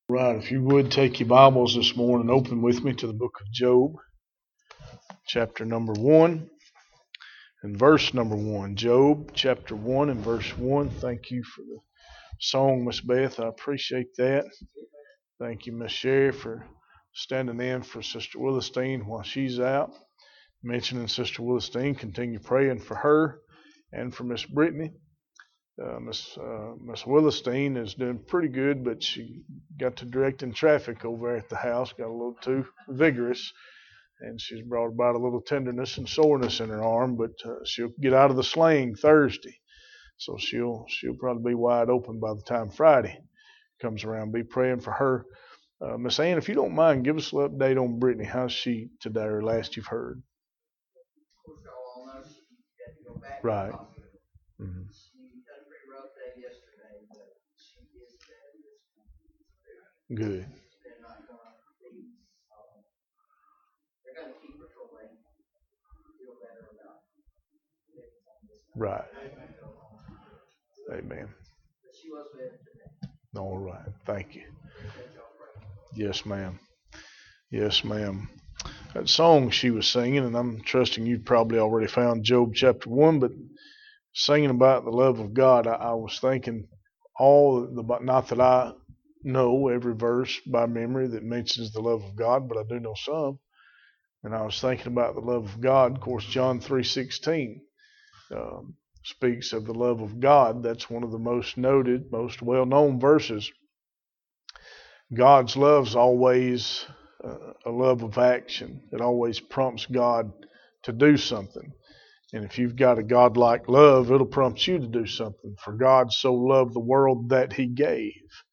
Right, if you would take your Bibles this morning, open with me to the book of Job, chapter number 1 and verse number 1. Job, chapter 1 and verse 1. Thank you for the song, Miss Beth. I appreciate that. Thank you, Miss Sherry, for standing in for Sister Willistine while she's out. Mentioning Sister Willistine, continue praying for her and for Miss Brittany. Miss Willistine is doing pretty good, but she got to directing traffic over at the house, got a little too vigorous, and she's brought about a little tenderness and soreness in her arm, but she'll get out of the sling Thursday, so she'll probably be wide open by the time Friday comes around. Be praying for her. Miss Ann, if you don't mind, give us a little update on Brittany. How's she today, or last you've heard? Right. Mm-hmm. Good. Right. Amen. All right. Thank you. Yes, ma'am. Yes, ma'am. That song she was singing, and I'm trusting you probably already found Job chapter 1, but singing about the love of God, I was thinking not that I know every verse by memory that mentions the love of God, but I do know some. And I was thinking about the love of God. Of course, John 3:16 speaks of the love of God. That's one of the most noted, most well-known verses. God's love is always a love of action. It always prompts God to do something. And if you've got a God-like love, it'll prompt you to do something. For God so loved the world that He gave.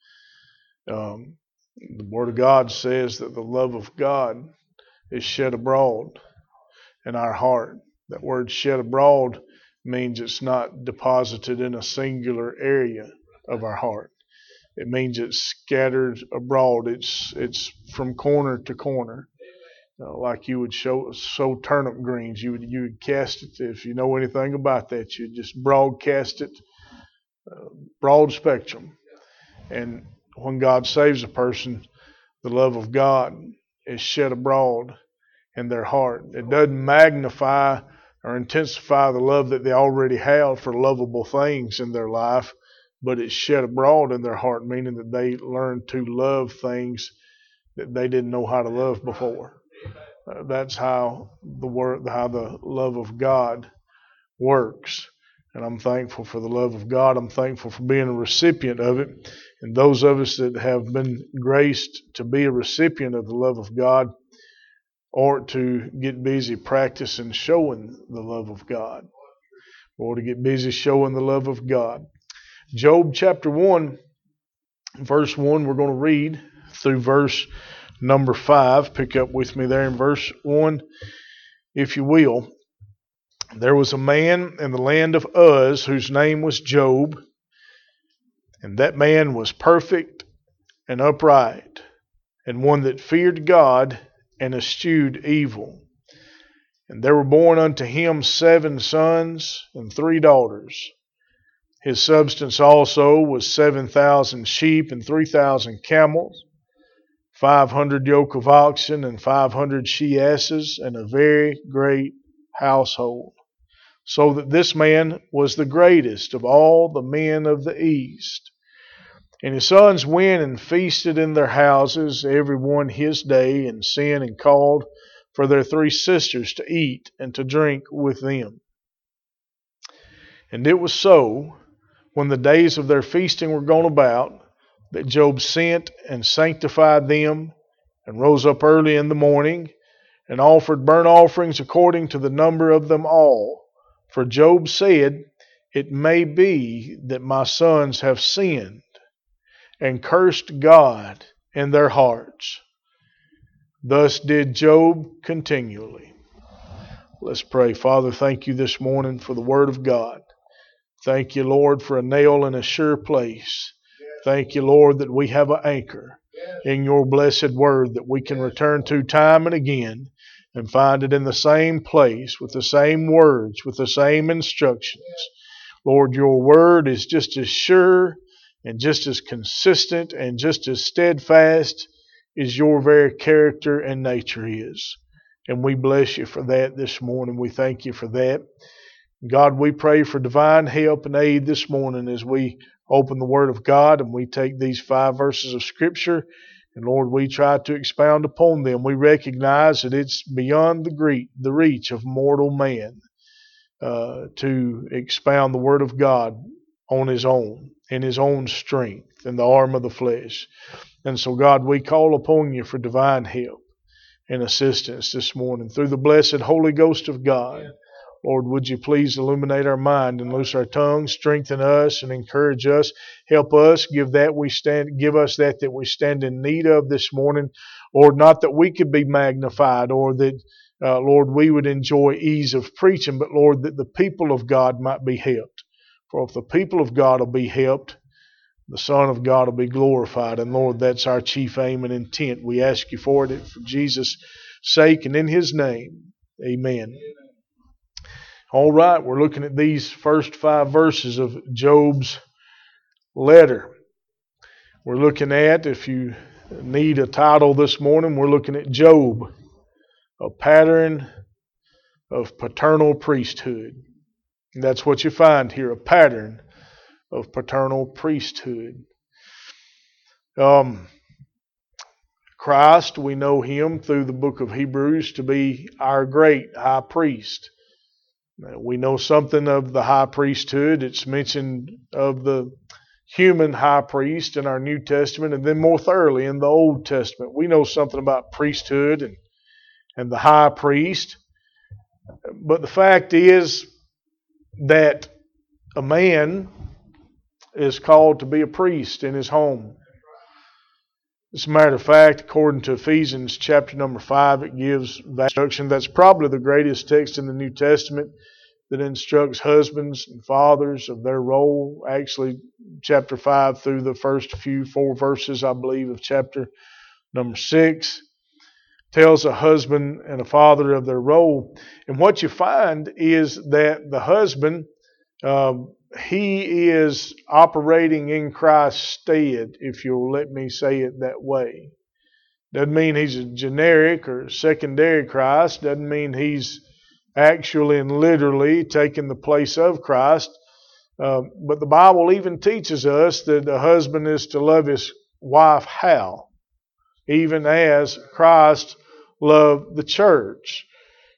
The Word of God says that the love of God is shed abroad in our heart. That word shed abroad means it's not deposited in a singular area of our heart. It means it's scattered abroad. It's from corner to corner. Like you would sow turnip greens, you would cast it. If you know anything about that, you'd just broadcast it, broad spectrum. And when God saves a person, the love of God is shed abroad in their heart. It doesn't magnify or intensify the love that they already have for lovable things in their life, but it's shed abroad in their heart, meaning that they learn to love things that they didn't know how to love before. That's how the love of God works. And I'm thankful for the love of God. I'm thankful for being a recipient of it. And those of us that have been graced to be a recipient of the love of God ought to get busy practicing showing the love of God. Or to get busy showing the love of God. Job chapter 1, verse 1, we're going to read through verse number 5. Pick up with me there in verse 1, if you will. There was a man in the land of Uz whose name was Job, and that man was perfect and upright, and one that feared God and eschewed evil. And there were born unto him 7 sons and 3 daughters. His substance also was 7,000 sheep and 3,000 camels, 500 yoke of oxen and 500 she-asses, and a very great household. So that this man was the greatest of all the men of the east. And his sons went and feasted in their houses, every one his day, and sent and called for their 3 sisters to eat and to drink with them. And it was so, when the days of their feasting were gone about, that Job sent and sanctified them, and rose up early in the morning, and offered burnt offerings according to the number of them all. For Job said, It may be that my sons have sinned, and cursed God in their hearts. Thus did Job continually. Let's pray. Father, thank you this morning for the Word of God. Thank you, Lord, for a nail in a sure place. Thank you, Lord, that we have an anchor in your blessed Word that we can return to time and again and find it in the same place with the same words, with the same instructions. Lord, your Word is just as sure and just as consistent and just as steadfast as your very character and nature is. And we bless you for that this morning. We thank you for that. God, we pray for divine help and aid this morning as we open the Word of God and we take these 5 verses of Scripture, and Lord, we try to expound upon them. We recognize that it's beyond the reach of mortal man to expound the Word of God on his own, in his own strength, in the arm of the flesh. And so, God, we call upon you for divine help and assistance this morning through the blessed Holy Ghost of God. Lord, would you please illuminate our mind and loose our tongue, strengthen us and encourage us, help us, give us that we stand in need of this morning. Lord, not that we could be magnified or that, Lord, we would enjoy ease of preaching, but Lord, that the people of God might be helped. For if the people of God will be helped, the Son of God will be glorified. And Lord, that's our chief aim and intent. We ask you for it for Jesus' sake and in His name. Amen. All right, we're looking at these first 5 verses of Job's letter. We're looking at, if you need a title this morning, we're looking at Job, a pattern of paternal priesthood. And that's what you find here, a pattern of paternal priesthood. Christ, we know Him through the book of Hebrews to be our great high priest. We know something of the high priesthood. It's mentioned of the human high priest in our New Testament, and then more thoroughly in the Old Testament. We know something about priesthood and the high priest. But the fact is that a man is called to be a priest in his home. As a matter of fact, according to Ephesians chapter number 5, it gives that instruction. That's probably the greatest text in the New Testament that instructs husbands and fathers of their role. Actually, chapter 5 through the first 4 verses, I believe, of chapter number 6 tells a husband and a father of their role. And what you find is that the husband, he is operating in Christ's stead, if you'll let me say it that way. Doesn't mean he's a generic or secondary Christ. Doesn't mean he's actually and literally taking the place of Christ. But the Bible even teaches us that the husband is to love his wife how? Even as Christ loved the church.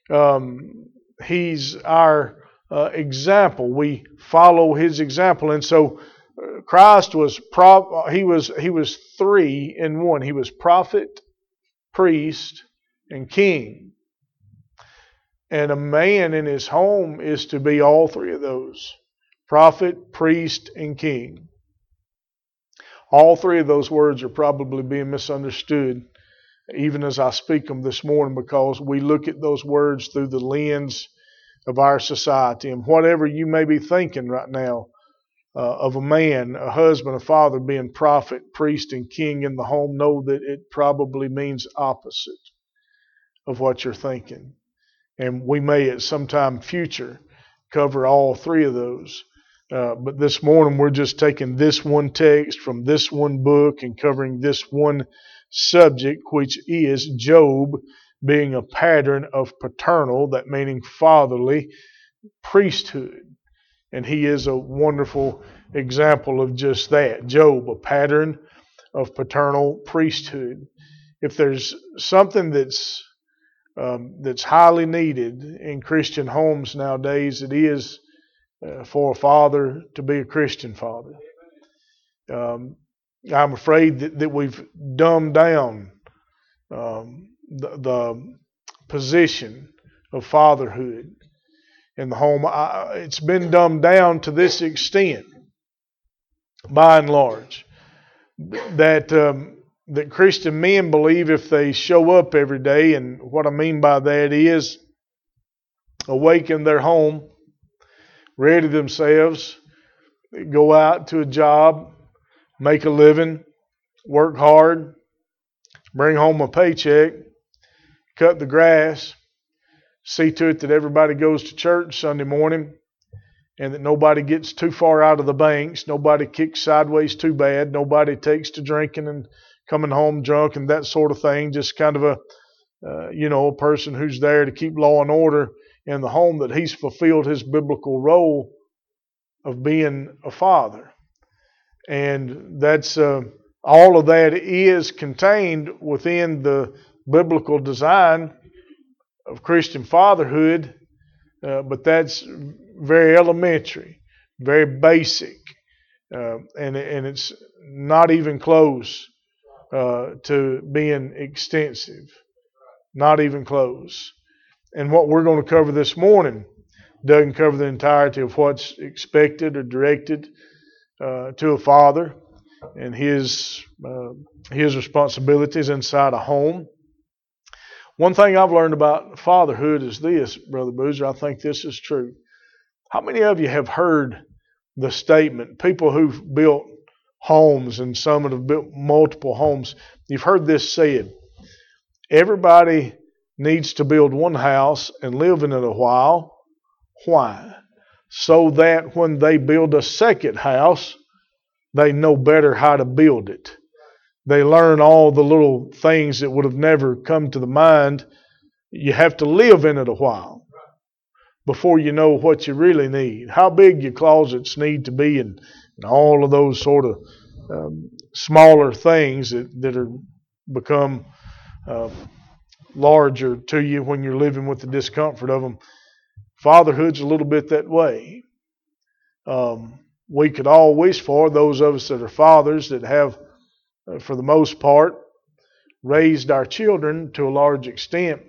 He's our example. We follow His example. And so Christ was he was 3 in 1. He was prophet, priest, and king. And a man in his home is to be all 3 of those: prophet, priest, and king. All 3 of those words are probably being misunderstood even as I speak them this morning, because we look at those words through the lens of our society. And whatever you may be thinking right now of a man, a husband, a father being prophet, priest, and king in the home, know that it probably means opposite of what you're thinking. And we may at some time future cover all 3 of those. But this morning we're just taking this one text from this one book and covering this one subject, which is Job being a pattern of paternal, that meaning fatherly, priesthood. And he is a wonderful example of just that. Job, a pattern of paternal priesthood. If there's something that's highly needed in Christian homes nowadays, it is for a father to be a Christian father. I'm afraid that we've dumbed down the position of fatherhood in the home. It's been dumbed down to this extent, by and large, that Christian men believe if they show up every day, and what I mean by that is awake in their home, ready themselves, go out to a job, make a living, work hard, bring home a paycheck, cut the grass, see to it that everybody goes to church Sunday morning, and that nobody gets too far out of the banks, nobody kicks sideways too bad, nobody takes to drinking and coming home drunk and that sort of thing. Just kind of a person who's there to keep law and order in the home, that he's fulfilled his biblical role of being a father. And that's all of that is contained within the biblical design of Christian fatherhood, but that's very elementary, very basic, and it's not even close to being extensive, not even close. And what we're going to cover this morning doesn't cover the entirety of what's expected or directed to a father and his responsibilities inside a home. One thing I've learned about fatherhood is this, Brother Boozer. I think this is true. How many of you have heard the statement, people who've built homes and some that have built multiple homes, you've heard this said, everybody needs to build one house and live in it a while. Why? So that when they build a second house, they know better how to build it. They learn all the little things that would have never come to the mind. You have to live in it a while before you know what you really need, how big your closets need to be, and all of those sort of smaller things that are become larger to you when you're living with the discomfort of them. Fatherhood's a little bit that way. We could all wish for, those of us that are fathers that have, for the most part, raised our children to a large extent,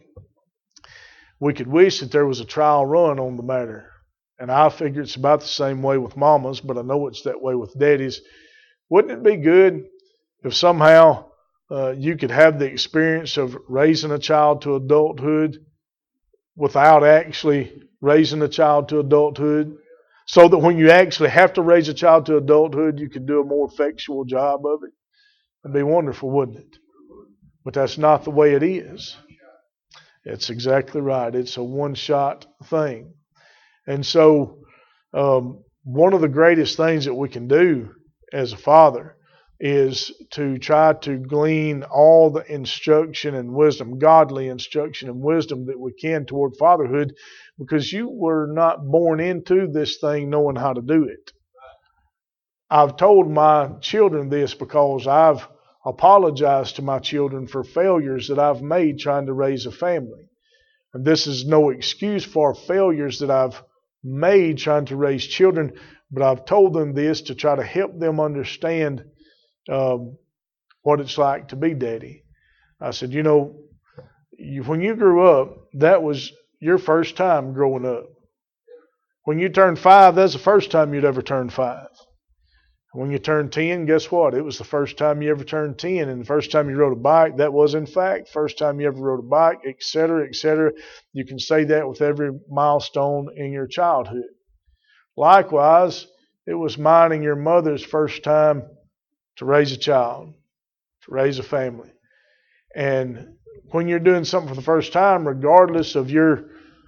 we could wish that there was a trial run on the matter. And I figure it's about the same way with mamas, but I know it's that way with daddies. Wouldn't it be good if somehow you could have the experience of raising a child to adulthood without actually raising a child to adulthood, so that when you actually have to raise a child to adulthood, you could do a more effectual job of it? It'd be wonderful, wouldn't it? But that's not the way it is. It's exactly right. It's a one-shot thing. And so one of the greatest things that we can do as a father is to try to glean all the instruction and wisdom, godly instruction and wisdom that we can toward fatherhood, because you were not born into this thing knowing how to do it. I've told my children this because I've apologized to my children for failures that I've made trying to raise a family. And this is no excuse for failures that I've made trying to raise children, but I've told them this to try to help them understand what it's like to be daddy. I said, when you grew up, that was your first time growing up. When you turned 5, that's the first time you'd ever turned 5. When you turned 10, guess what? It was the first time you ever turned 10. And the first time you rode a bike, that was in fact first time you ever rode a bike, etc., etc. You can say that with every milestone in your childhood. Likewise, it was mine and your mother's first time to raise a child, to raise a family. And when you're doing something for the first time, regardless of your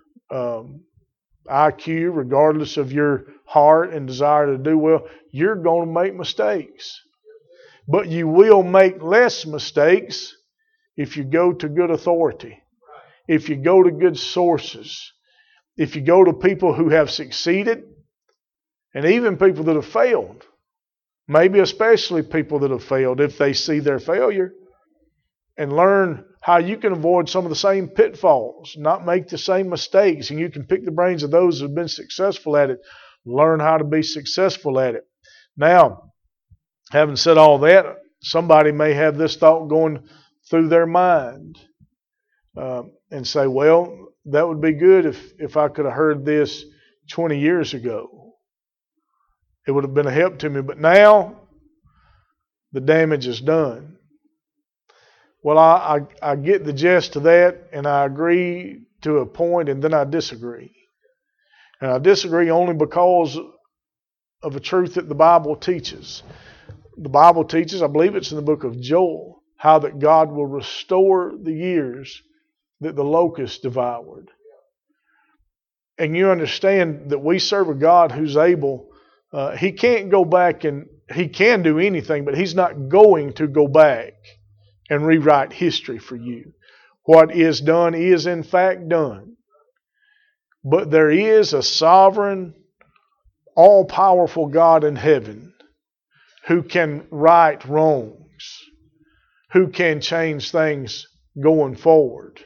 IQ, regardless of your heart and desire to do well, you're going to make mistakes. But you will make less mistakes if you go to good authority, if you go to good sources, if you go to people who have succeeded, and even people that have failed. Maybe especially people that have failed, if they see their failure, and learn how you can avoid some of the same pitfalls, not make the same mistakes, and you can pick the brains of those who have been successful at it, learn how to be successful at it. Now, having said all that, somebody may have this thought going through their mind and say, well, that would be good if I could have heard this 20 years ago. It would have been a help to me, but now the damage is done. Well, I get the gist of that, and I agree to a point, and then I disagree. And I disagree only because of a truth that the Bible teaches. The Bible teaches, I believe it's in the book of Joel, how that God will restore the years that the locust devoured. And you understand that we serve a God who's able. He can't go back and He can do anything, but He's not going to go back and rewrite history for you. What is done is in fact done. But there is a sovereign, all-powerful God in heaven who can right wrongs, who can change things going forward.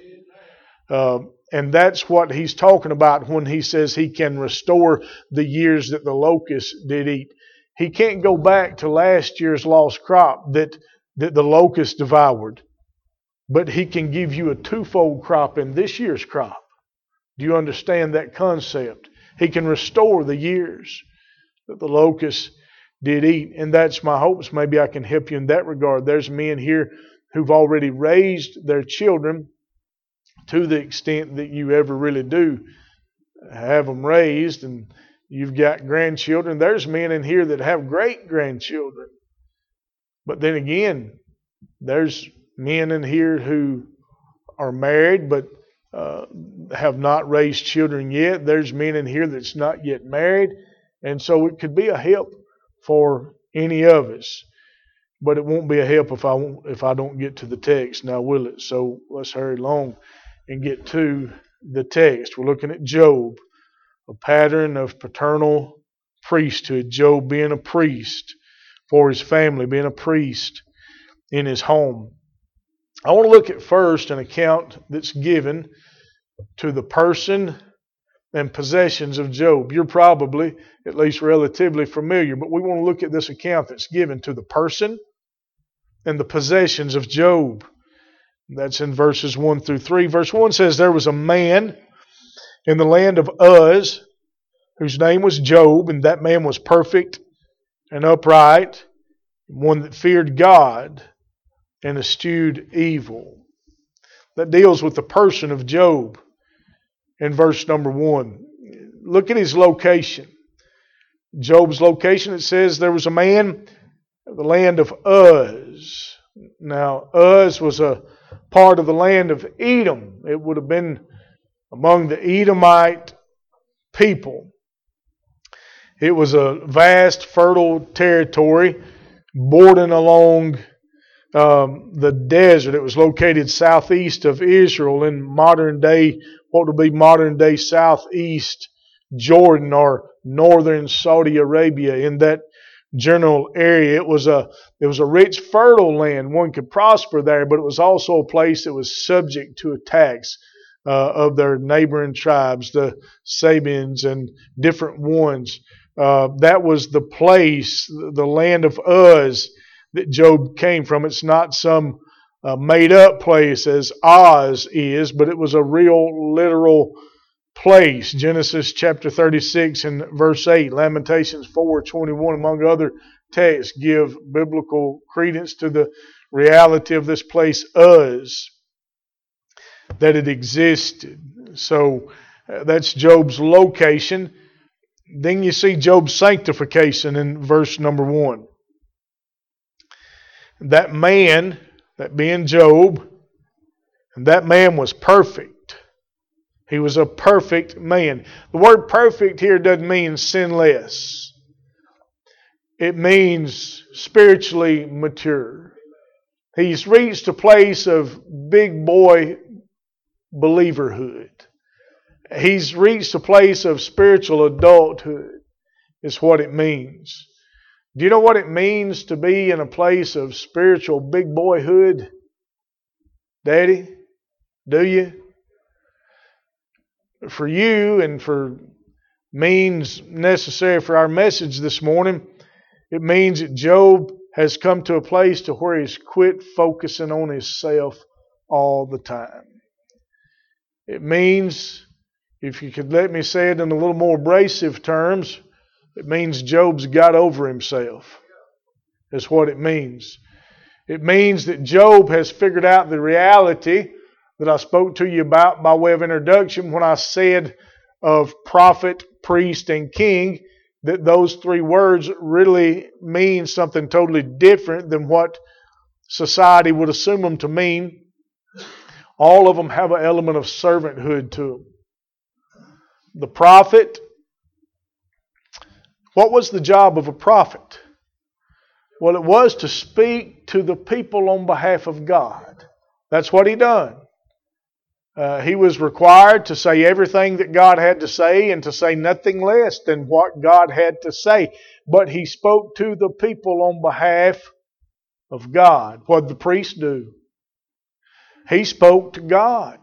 And that's what He's talking about when He says He can restore the years that the locusts did eat. He can't go back to last year's lost crop that the locusts devoured. But He can give you a twofold crop in this year's crop. Do you understand that concept? He can restore the years that the locusts did eat. And that's my hopes. Maybe I can help you in that regard. There's men here who've already raised their children to the extent that you ever really do have them raised, and you've got grandchildren. There's men in here that have great-grandchildren. But then again, there's men in here who are married but have not raised children yet. There's men in here that's not yet married. And so it could be a help for any of us. But it won't be a help if I don't get to the text now, will it? So let's hurry along and get to the text. We're looking at Job, a pattern of paternal priesthood. Job being a priest for his family, being a priest in his home. I want to look at first an account that's given to the person and possessions of Job. You're probably at least relatively familiar, but we want to look at this account that's given to the person and the possessions of Job. That's in verses 1 through 3. Verse 1 says, there was a man in the land of Uz whose name was Job, and that man was perfect and upright, one that feared God and eschewed evil. That deals with the person of Job in verse number 1. Look at his location. Job's location, it says there was a man in the land of Uz. Now, Uz was a part of the land of Edom. It would have been among the Edomite people. It was a vast, fertile territory bordering along the desert. It was located southeast of Israel in modern day, what would be modern day southeast Jordan or northern Saudi Arabia. In that general area, it was a rich, fertile land. One could prosper there, but it was also a place that was subject to attacks of their neighboring tribes, the Sabians and different ones. That was the place, the land of Uz, that Job came from. It's not some made up place as Oz is, but it was a real literal place. Genesis chapter 36 and verse 8, Lamentations 4:21, among other texts, give biblical credence to the reality of this place Uz, that it existed. So that's Job's location. Then you see Job's sanctification in verse number 1. That man, that being Job, and that man was perfect. He was a perfect man. The word perfect here doesn't mean sinless. It means spiritually mature. He's reached a place of big boy believerhood. He's reached a place of spiritual adulthood, is what it means. Do you know what it means to be in a place of spiritual big boyhood? Daddy, do you? For you and for means necessary for our message this morning, it means that Job has come to a place to where he's quit focusing on himself all the time. It means, if you could let me say it in a little more abrasive terms, it means Job's got over himself. That's what it means. It means that Job has figured out the reality that I spoke to you about by way of introduction when I said of prophet, priest, and king, that those three words really mean something totally different than what society would assume them to mean. All of them have an element of servanthood to them. the prophet. What was the job of a prophet? Well, it was to speak to the people on behalf of God. That's what he done. He was required to say everything that God had to say and to say nothing less than what God had to say. But he spoke to the people on behalf of God. What did the priest do? He spoke to God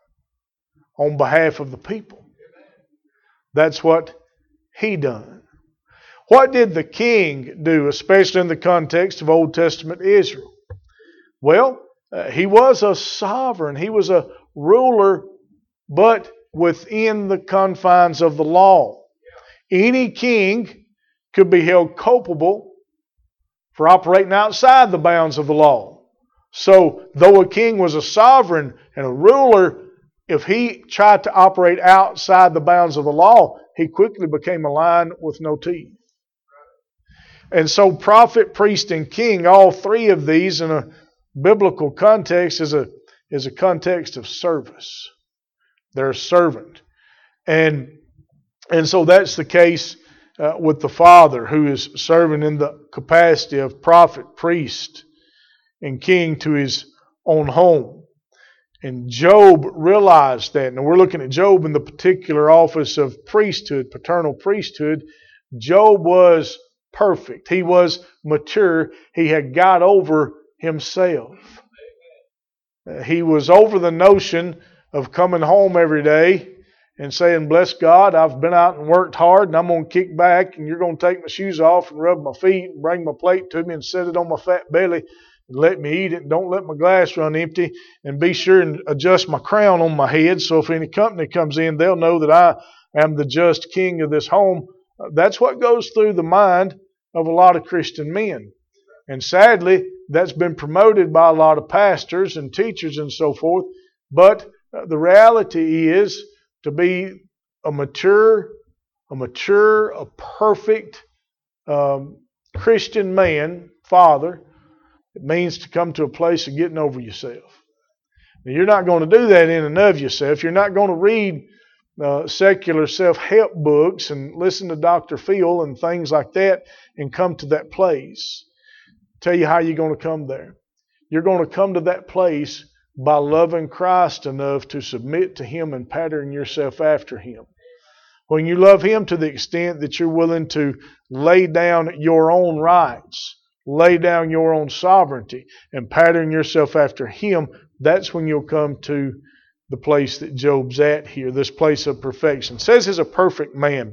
on behalf of the people. That's what he done. What did the king do, especially in the context of Old Testament Israel? Well, he was a sovereign. He was a ruler, but within the confines of the law. Any king could be held culpable for operating outside the bounds of the law. So, though a king was a sovereign and a ruler, if he tried to operate outside the bounds of the law, he quickly became a lion with no teeth. And so prophet, priest, and king, all three of these in a biblical context is a context of service. They're a servant. And so that's the case with the Father, who is serving in the capacity of prophet, priest, and king to his own home. And Job realized that. Now we're looking at Job in the particular office of priesthood, paternal priesthood. Job was perfect. He was mature. He had got over himself. He was over the notion of coming home every day and saying, bless God, I've been out and worked hard and I'm going to kick back and you're going to take my shoes off and rub my feet and bring my plate to me and set it on my fat belly and let me eat it and don't let my glass run empty and be sure and adjust my crown on my head so if any company comes in, they'll know that I am the just king of this home. That's what goes through the mind of a lot of Christian men. And sadly, that's been promoted by a lot of pastors and teachers and so forth. But the reality is to be a mature, a perfect Christian man, father, it means to come to a place of getting over yourself. Now, you're not going to do that in and of yourself. You're not going to read secular self-help books and listen to Dr. Phil and things like that and come to that place. Tell you how you're going to come there. You're going to come to that place by loving Christ enough to submit to Him and pattern yourself after Him. When you love Him to the extent that you're willing to lay down your own rights, lay down your own sovereignty, and pattern yourself after Him, that's when you'll come to the place that Job's at here, this place of perfection. It says he's a perfect man,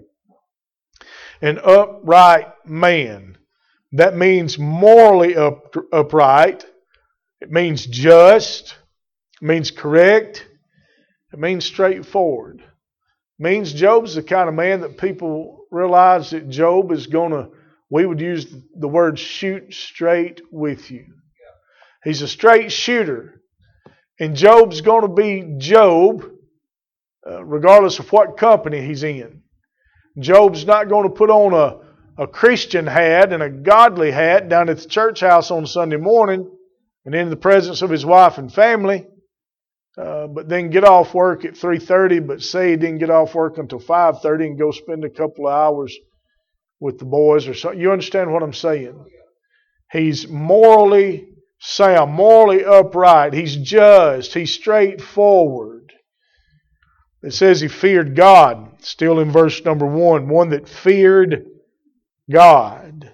an upright man. That means morally upright. It means just. It means correct. It means straightforward. It means Job's the kind of man that people realize that Job is going to, we would use the word shoot straight with you. He's a straight shooter. And Job's going to be Job regardless of what company he's in. Job's not going to put on a Christian hat and a godly hat down at the church house on Sunday morning and in the presence of his wife and family, but then get off work at 3:30, but say he didn't get off work until 5:30 and go spend a couple of hours with the boys or something. You understand what I'm saying? He's morally sound, morally upright. He's just. He's straightforward. It says he feared God, still in verse number 1, one that feared God.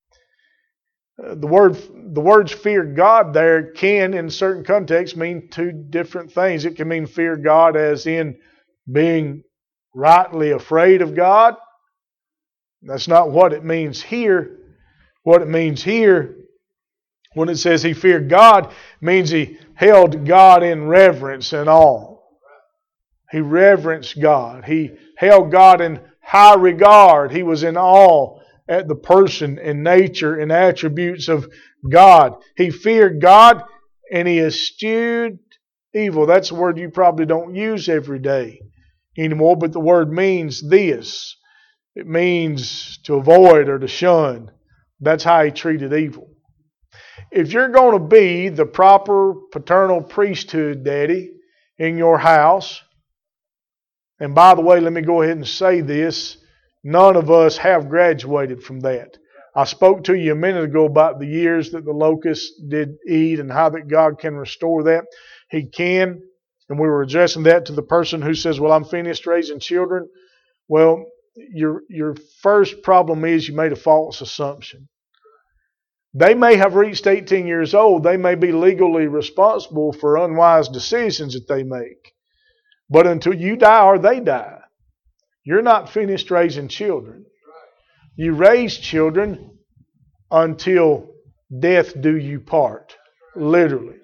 The words fear God there can, in certain contexts, mean two different things. It can mean fear God as in being rightly afraid of God. That's not what it means here. What it means here, when it says he feared God, means he held God in reverence and awe. He reverenced God. He held God in high regard. He was in awe at the person and nature and attributes of God. He feared God and he eschewed evil. That's a word you probably don't use every day anymore, but the word means this. It means to avoid or to shun. That's how he treated evil. If you're going to be the proper paternal priesthood, Daddy, in your house, And by the way, let me go ahead and say this. None of us have graduated from that. I spoke to you a minute ago about the years that the locusts did eat and how that God can restore that. He can. And we were addressing that to the person who says, well, I'm finished raising children. Well, your first problem is you made a false assumption. They may have reached 18 years old. They may be legally responsible for unwise decisions that they make. But until you die or they die, you're not finished raising children. You raise children until death do you part. Literally.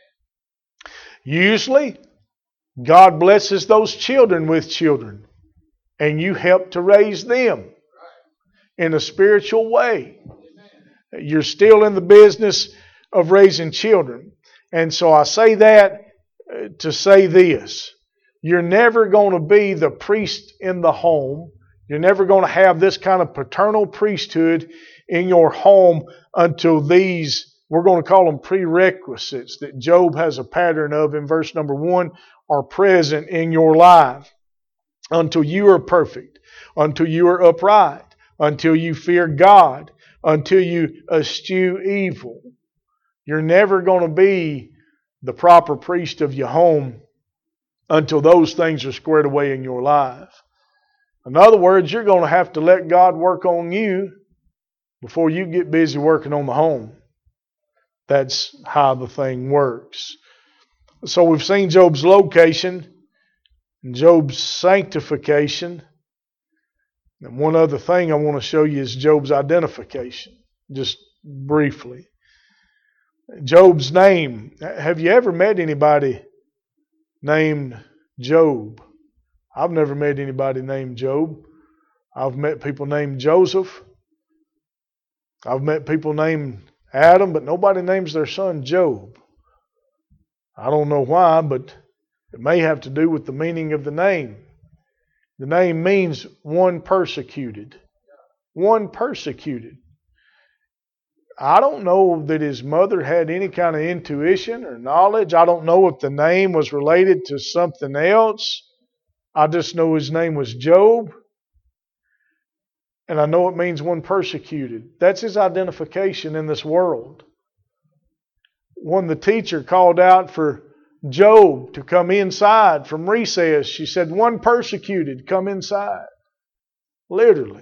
Usually, God blesses those children with children. And you help to raise them in a spiritual way. You're still in the business of raising children. And so I say that to say this. You're never going to be the priest in the home. You're never going to have this kind of paternal priesthood in your home until these, we're going to call them prerequisites, that Job has a pattern of in verse number 1, are present in your life. Until you are perfect, until you are upright, until you fear God, until you eschew evil. You're never going to be the proper priest of your home until those things are squared away in your life. In other words, you're going to have to let God work on you before you get busy working on the home. That's how the thing works. So we've seen Job's location, Job's sanctification. And one other thing I want to show you is Job's identification, just briefly. Job's name. Have you ever met anybody named Job? I've never met anybody named Job. I've met people named Joseph. I've met people named Adam, but nobody names their son Job. I don't know why, but it may have to do with the meaning of the name. The name means one persecuted. One persecuted. I don't know that his mother had any kind of intuition or knowledge. I don't know if the name was related to something else. I just know his name was Job. And I know it means one persecuted. That's his identification in this world. When the teacher called out for Job to come inside from recess, she said, one persecuted, come inside. Literally.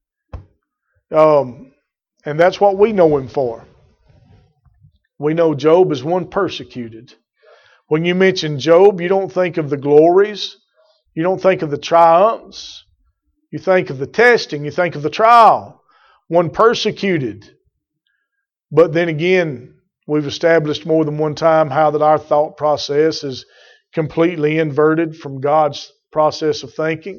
And that's what we know him for. We know Job as one persecuted. When you mention Job, you don't think of the glories. You don't think of the triumphs. You think of the testing. You think of the trial. One persecuted. But then again, we've established more than one time how that our thought process is completely inverted from God's process of thinking.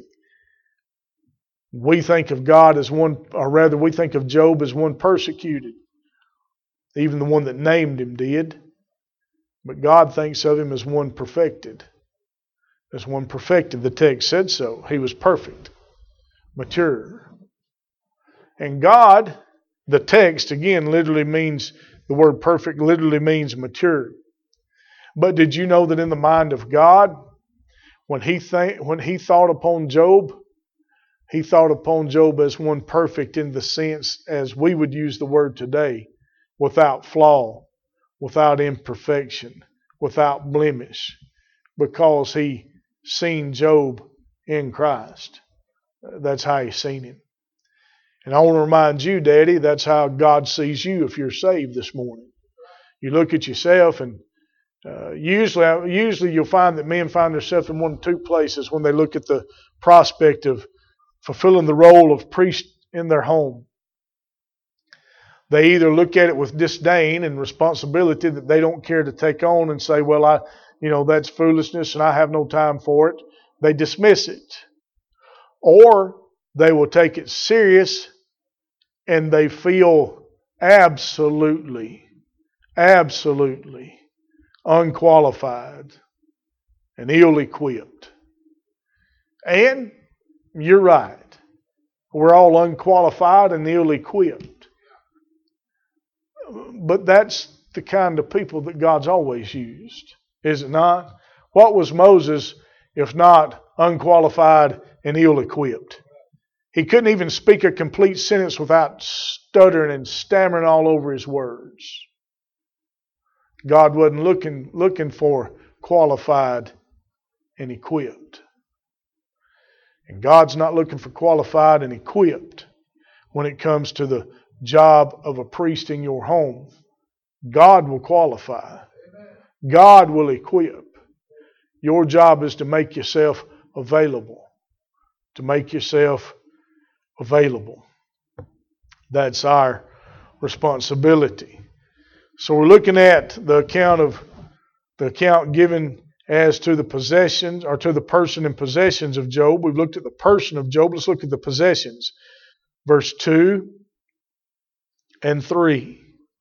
We think of God as one, or rather we think of Job as one persecuted. Even the one that named him did. But God thinks of him as one perfected. As one perfected. The text said so. He was perfect. Mature. And God, the text again literally means, the word perfect literally means mature. But did you know that in the mind of God, when he thought upon Job, he thought upon Job as one perfect in the sense as we would use the word today, without flaw, without imperfection, without blemish, because he seen Job in Christ. That's how he seen him. And I want to remind you, Daddy, that's how God sees you if you're saved this morning. You look at yourself, and usually you'll find that men find themselves in one of two places when they look at the prospect of fulfilling the role of priest in their home. They either look at it with disdain and responsibility that they don't care to take on and say, well, that's foolishness and I have no time for it. They dismiss it. Or they will take it serious and they feel absolutely unqualified and ill-equipped. And you're right. We're all unqualified and ill-equipped. But that's the kind of people that God's always used, is it not? What was Moses if not unqualified and ill-equipped. He couldn't even speak a complete sentence without stuttering and stammering all over his words. God wasn't looking for qualified and equipped. And God's not looking for qualified and equipped when it comes to the job of a priest in your home. God will qualify. God will equip. Your job is to make yourself available. To make yourself available. That's our responsibility. So we're looking at the account given as to the possessions, or to the person and possessions of Job. We've looked at the person of Job. Let's look at the possessions. Verse 2 and 3.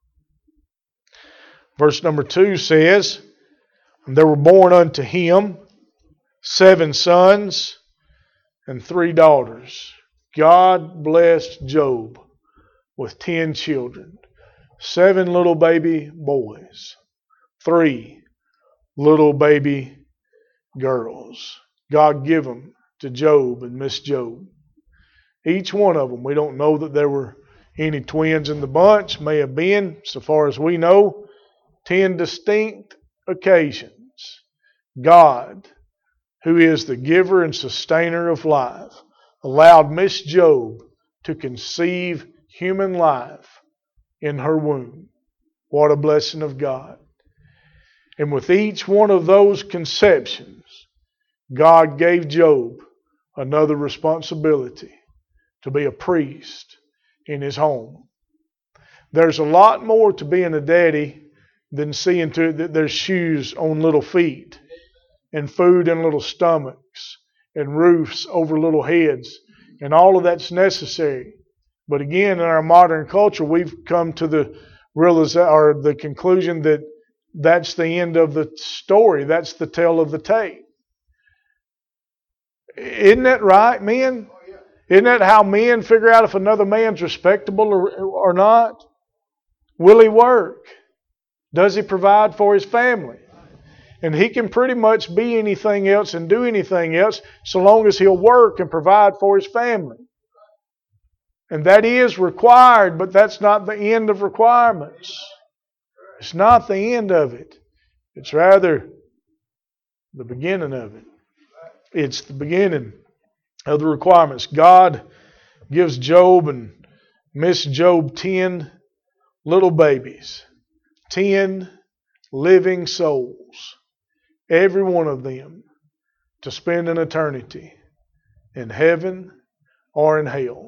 Verse number 2 says, "And there were born unto him 7 sons and 3 daughters." God blessed Job with 10 children. 7 little baby boys. 3 little baby girls. God give them to Job and Miss Job. Each one of them. We don't know that there were any twins in the bunch. May have been, so far as we know, 10 distinct occasions. God, who is the giver and sustainer of life, allowed Miss Job to conceive human life in her womb. What a blessing of God. And with each one of those conceptions, God gave Job another responsibility, to be a priest in his home. There's a lot more to being a daddy than seeing to it that there's shoes on little feet, and food in little stomachs, and roofs over little heads, and all of that's necessary. But again, in our modern culture, we've come to the conclusion that that's the end of the story. That's the tale of the tape. Isn't that right, men? Isn't that how men figure out if another man's respectable or not? Will he work? Does he provide for his family? And he can pretty much be anything else and do anything else so long as he'll work and provide for his family. And that is required, but that's not the end of requirements. It's not the end of it. It's rather the beginning of it. It's the beginning of the requirements. God gives Job and Miss Job 10 little babies. 10 living souls. Every one of them to spend an eternity in heaven or in hell.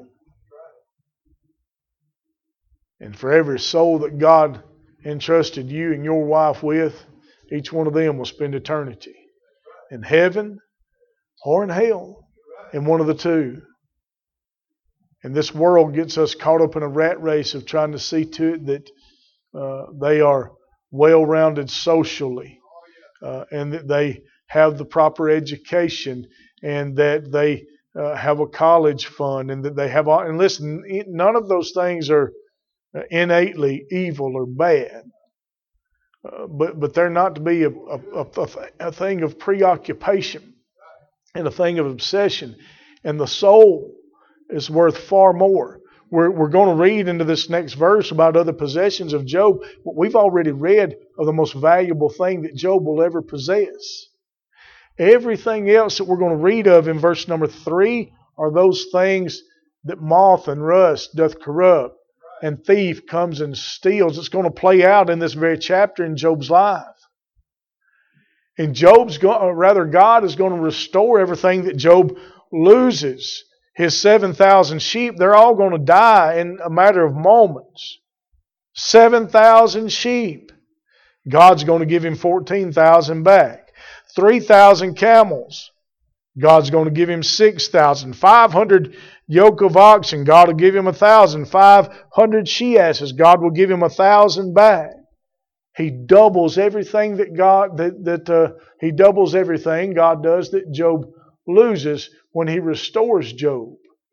And for every soul that God entrusted you and your wife with, each one of them will spend eternity in heaven or in hell, in one of the two. And this world gets us caught up in a rat race of trying to see to it that they are well-rounded socially, and that they have the proper education, and that they have a college fund, and that they have all. And listen, none of those things are innately evil or bad, but they're not to be a thing of preoccupation and a thing of obsession. And the soul is worth far more. We're going to read into this next verse about other possessions of Job. We've already read of the most valuable thing that Job will ever possess. Everything else that we're going to read of in verse number 3 are those things that moth and rust doth corrupt, and thief comes and steals. It's going to play out in this very chapter in Job's life. And God is going to restore everything that Job loses. His 7,000 sheep, they're all going to die in a matter of moments. 7,000 sheep. God's going to give him 14,000 back. 3,000 camels. God's going to give him 6,000. 500 yoke of oxen. God will give him 1,000. 500 she-asses. God will give him 1,000 back. He doubles everything He doubles everything God does that Job loses when He restores Job.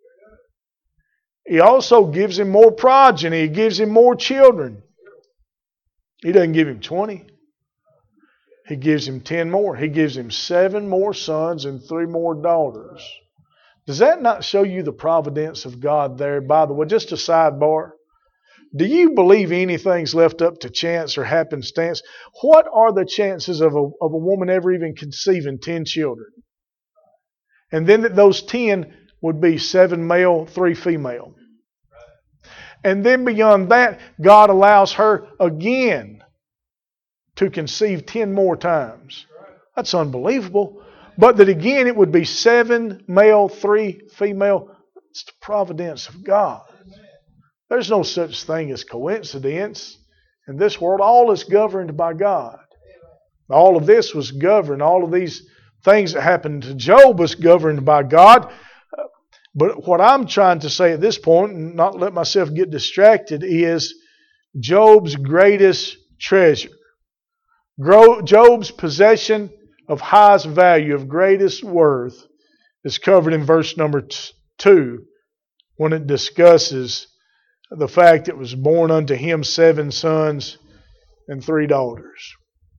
He also gives him more progeny. He gives him more children. He doesn't give him 20. He gives him 10 more. He gives him 7 more sons and 3 more daughters. Does that not show you the providence of God there? By the way, just a sidebar. Do you believe anything's left up to chance or happenstance? What are the chances of a woman ever even conceiving 10 children? And then that those 10 would be 7 male, 3 female. And then beyond that, God allows her again to conceive 10 more times. That's unbelievable. But that again, it would be 7 male, 3 female. It's the providence of God. There's no such thing as coincidence in this world. All is governed by God. All of this was governed. All of these things that happened to Job was governed by God. But what I'm trying to say at this point, and not let myself get distracted, is Job's greatest treasure. Job's possession of highest value, of greatest worth, is covered in verse number 2 when it discusses the fact it was born unto him 7 sons and 3 daughters.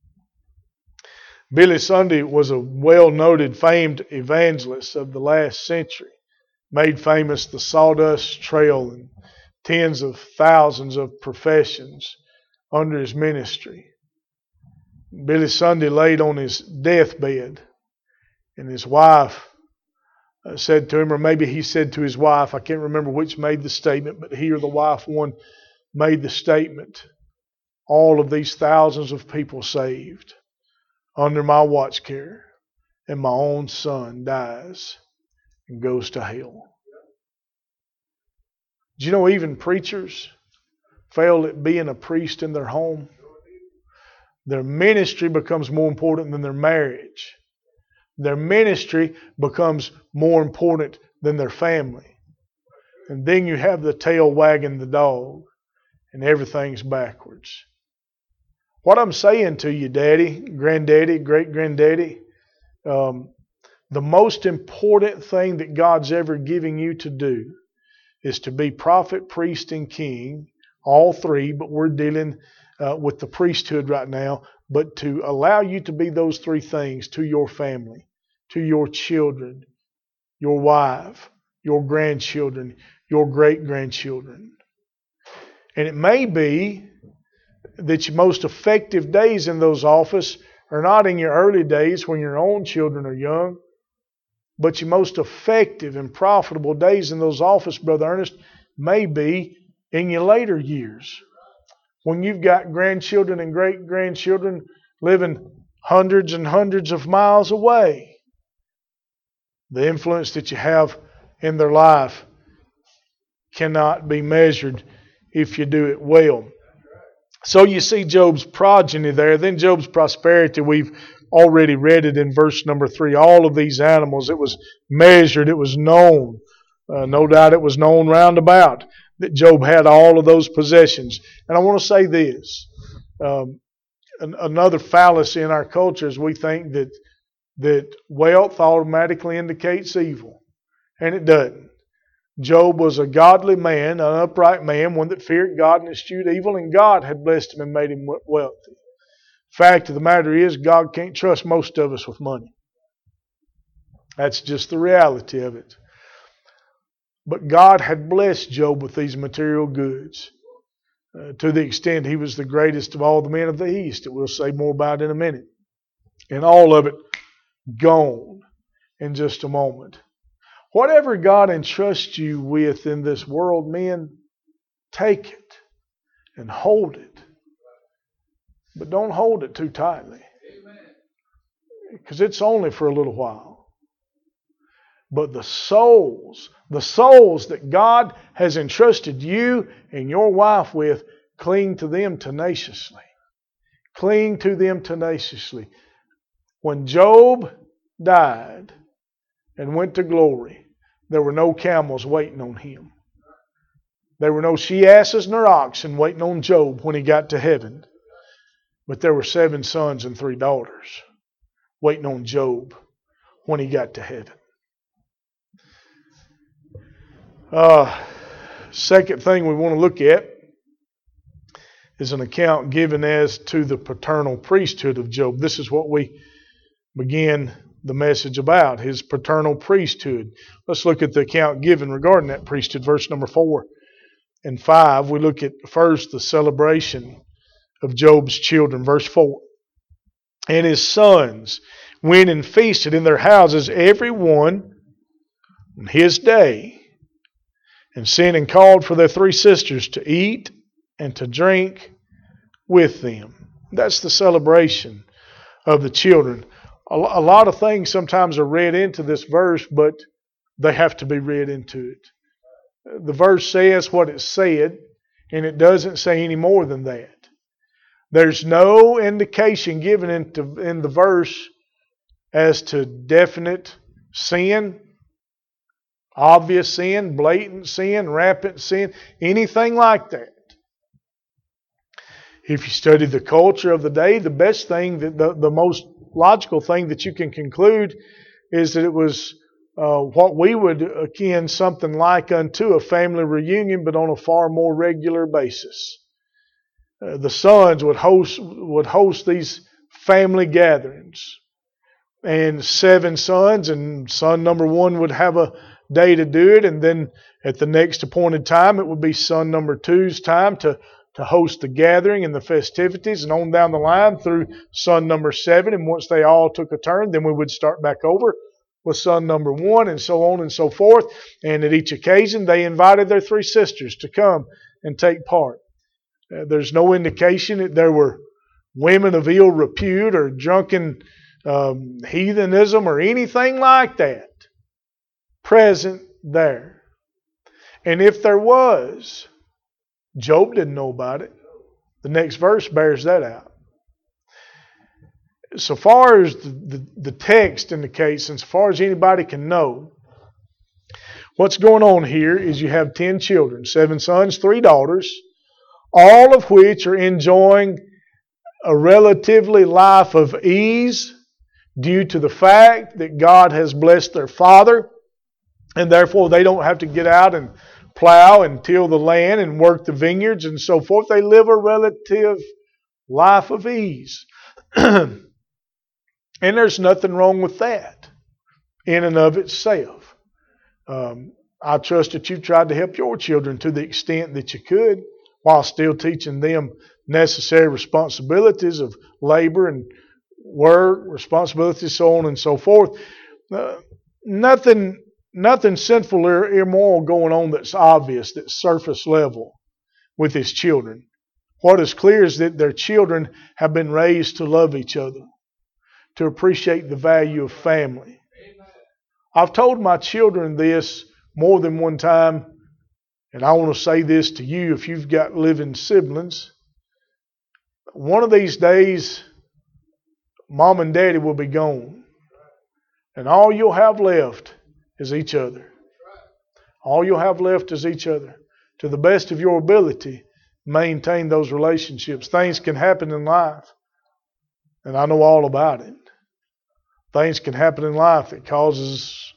Billy Sunday was a well-noted, famed evangelist of the last century. Made famous the Sawdust Trail and tens of thousands of professions under his ministry. Billy Sunday laid on his deathbed, and his wife said to him, or maybe he said to his wife, I can't remember which made the statement, but he or the wife, one made the statement, all of these thousands of people saved under my watch care, and my own son dies and goes to hell. Do you know even preachers fail at being a priest in their home? Their ministry becomes more important than their marriage. Their ministry becomes more important than their family. And then you have the tail wagging the dog and everything's backwards. What I'm saying to you, Daddy, Granddaddy, Great-Granddaddy, the most important thing that God's ever giving you to do is to be prophet, priest, and king, all 3, but we're dealing with the priesthood right now, but to allow you to be those 3 things to your family, to your children, your wife, your grandchildren, your great-grandchildren. And it may be that your most effective days in those offices are not in your early days when your own children are young, but your most effective and profitable days in those offices, Brother Ernest, may be in your later years, when you've got grandchildren and great-grandchildren living hundreds and hundreds of miles away. The influence that you have in their life cannot be measured if you do it well. So you see Job's progeny there. Then Job's prosperity, we've already read it in verse number 3. All of these animals, it was measured, it was known. No doubt it was known round about that Job had all of those possessions. And I want to say this. Another fallacy in our culture is we think that wealth automatically indicates evil. And it doesn't. Job was a godly man, an upright man, one that feared God and eschewed evil, and God had blessed him and made him wealthy. Fact of the matter is, God can't trust most of us with money. That's just the reality of it. But God had blessed Job with these material goods to the extent he was the greatest of all the men of the East, that we'll say more about in a minute. And all of it gone in just a moment. Whatever God entrusts you with in this world, men, take it and hold it. But don't hold it too tightly. Because it's only for a little while. But the souls that God has entrusted you and your wife with, cling to them tenaciously. Cling to them tenaciously. When Job died and went to glory, there were no camels waiting on him. There were no she-asses nor oxen waiting on Job when he got to heaven. But there were 7 sons and 3 daughters waiting on Job when he got to heaven. Second thing we want to look at is an account given as to the paternal priesthood of Job. This is what we began the message about, his paternal priesthood. Let's look at the account given regarding that priesthood. Verse number 4 and 5. We look at first the celebration of Job's children. Verse 4. And his sons went and feasted in their houses, every one on his day, and sent and called for their 3 sisters to eat and to drink with them. That's the celebration of the children. A lot of things sometimes are read into this verse, but they have to be read into it. The verse says what it said, and it doesn't say any more than that. There's no indication given in the verse as to definite sin, obvious sin, blatant sin, rampant sin, anything like that. If you study the culture of the day, the best thing, the most logical thing that you can conclude is that it was what we would akin something like unto a family reunion, but on a far more regular basis. The sons would host these family gatherings, and 7 sons, and son number 1 would have a day to do it, and then at the next appointed time it would be son number 2's time to host the gathering and the festivities, and on down the line through son number 7, and once they all took a turn, then we would start back over with son number 1, and so on and so forth. And at each occasion they invited their 3 sisters to come and take part. There's no indication that there were women of ill repute or drunken heathenism or anything like that present there. And if there was, Job didn't know about it. The next verse bears that out. So far as the text indicates, and so far as anybody can know, what's going on here is you have 10 children, 7 sons, 3 daughters, all of which are enjoying a relatively life of ease due to the fact that God has blessed their father, and therefore they don't have to get out and plow and till the land and work the vineyards and so forth. They live a relative life of ease. And there's nothing wrong with that in and of itself. I trust that you've tried to help your children to the extent that you could, while still teaching them necessary responsibilities of labor and work, responsibilities, so on and so forth. Nothing sinful or immoral going on that's obvious, that's surface level with his children. What is clear is that their children have been raised to love each other, to appreciate the value of family. I've told my children this more than one time, and I want to say this to you if you've got living siblings. One of these days, Mom and Daddy will be gone, and all you'll have left is each other. All you'll have left is each other. To the best of your ability, maintain those relationships. Things can happen in life, and I know all about it. Things can happen in life that causes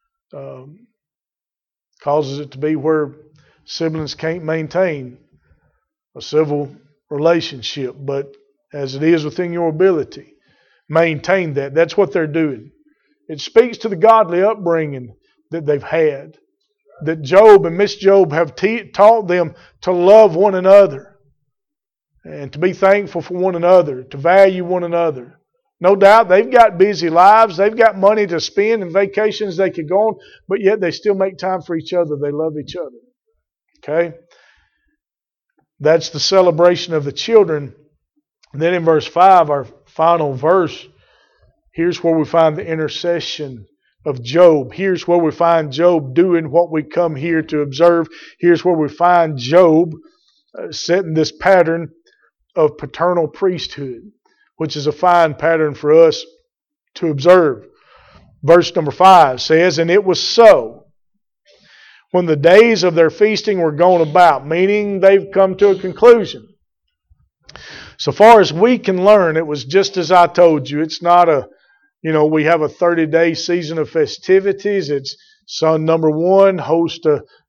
it to be where siblings can't maintain a civil relationship. But as it is within your ability, maintain that. That's what they're doing. It speaks to the godly upbringing that they've had. That Job and Miss Job have taught them to love one another and to be thankful for one another, to value one another. No doubt they've got busy lives. They've got money to spend and vacations they could go on, but yet they still make time for each other. They love each other. Okay? That's the celebration of the children. And then in verse 5, our final verse, here's where we find the intercession of Job. Here's where we find Job doing what we come here to observe. Here's where we find Job setting this pattern of paternal priesthood, which is a fine pattern for us to observe. Verse number 5 says, "And it was so, when the days of their feasting were gone about," meaning they've come to a conclusion. So far as we can learn, it was just as I told you. It's not we have a 30-day season of festivities. It's son number 1 host a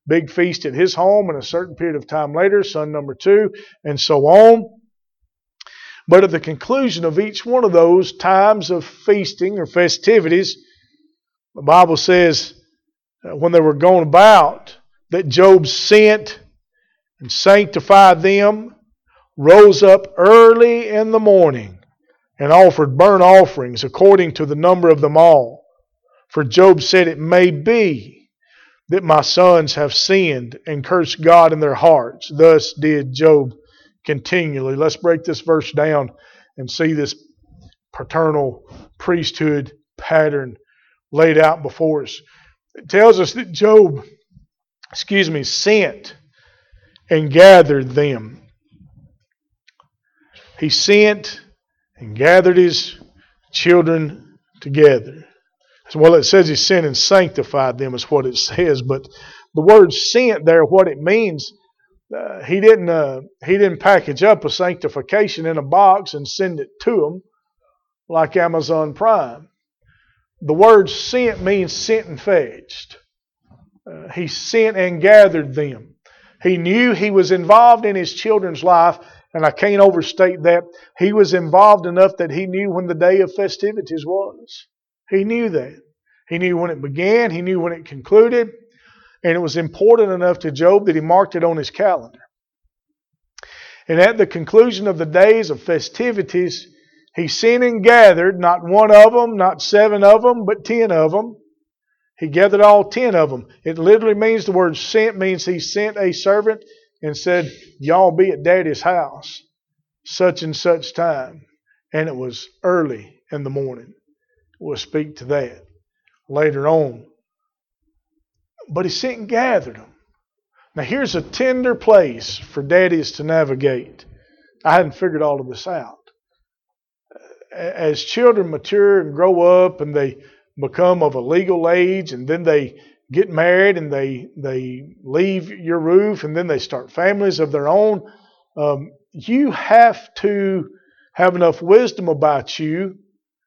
big feast at his home, and a certain period of time later, son number 2, and so on. But at the conclusion of each one of those times of feasting or festivities, the Bible says when they were going about, that Job sent and sanctified them, rose up early in the morning, and offered burnt offerings according to the number of them all. For Job said, it may be that my sons have sinned and cursed God in their hearts. Thus did Job continually. Let's break this verse down and see this paternal priesthood pattern laid out before us. It tells us that Job, sent and gathered them. He sent and gathered his children together. Well, it says he sent and sanctified them is what it says, but the word sent there, what it means, he didn't package up a sanctification in a box and send it to them like Amazon Prime. The word sent means sent and fetched. He sent and gathered them. He knew he was involved in his children's life, and I can't overstate that. He was involved enough that he knew when the day of festivities was. He knew that. He knew when it began. He knew when it concluded. And it was important enough to Job that he marked it on his calendar. And at the conclusion of the days of festivities, he sent and gathered, not one of them, not 7 of them, but 10 of them. He gathered all 10 of them. It literally means, the word sent means he sent a servant and said, y'all be at Daddy's house such and such time. And it was early in the morning. We'll speak to that later on. But he sent and gathered them. Now here's a tender place for daddies to navigate. I hadn't figured all of this out. As children mature and grow up and they become of a legal age, and then they get married and they leave your roof, and then they start families of their own, you have to have enough wisdom about you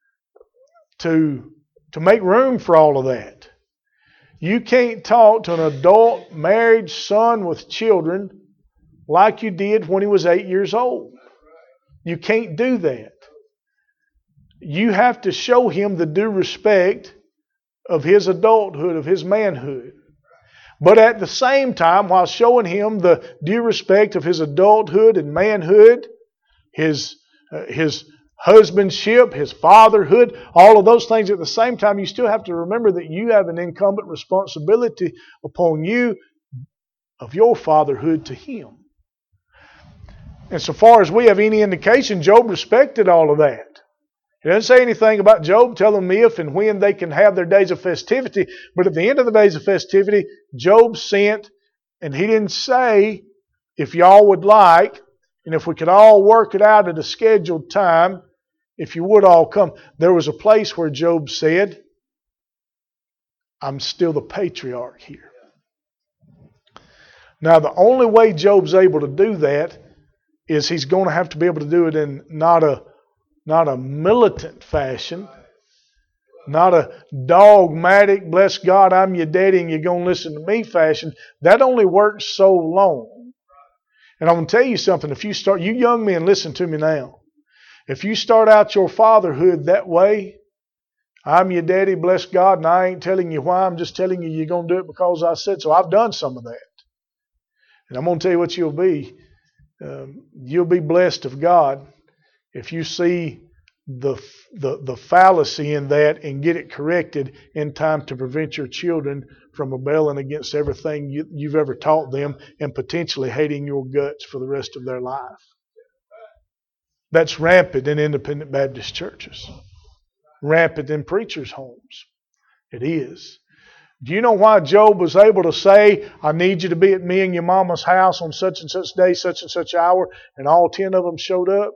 to make room for all of that. You can't talk to an adult married son with children like you did when he was 8 years old. You can't do that. You have to show him the due respect of his adulthood, of his manhood. But at the same time, while showing him the due respect of his adulthood and manhood, his husbandship, his fatherhood, all of those things, at the same time, you still have to remember that you have an incumbent responsibility upon you of your fatherhood to him. And so far as we have any indication, Job respected all of that. He doesn't say anything about Job telling me if and when they can have their days of festivity. But at the end of the days of festivity, Job sent, and he didn't say, if y'all would like, and if we could all work it out at a scheduled time, if you would all come. There was a place where Job said, I'm still the patriarch here. Now, the only way Job's able to do that is he's going to have to be able to do it in not a militant fashion, not a dogmatic, bless God, I'm your daddy and you're going to listen to me fashion. That only works so long. And I'm going to tell you something. If you start, you young men, listen to me now. If you start out your fatherhood that way, I'm your daddy, bless God, and I ain't telling you why, I'm just telling you you're going to do it because I said so. I've done some of that. And I'm going to tell you what you'll be. You'll be blessed of God if you see the fallacy in that and get it corrected in time to prevent your children from rebelling against everything you've ever taught them and potentially hating your guts for the rest of their life. That's rampant in independent Baptist churches. Rampant in preachers' homes. It is. Do you know why Job was able to say, I need you to be at me and your mama's house on such and such day, such and such hour, and all 10 of them showed up?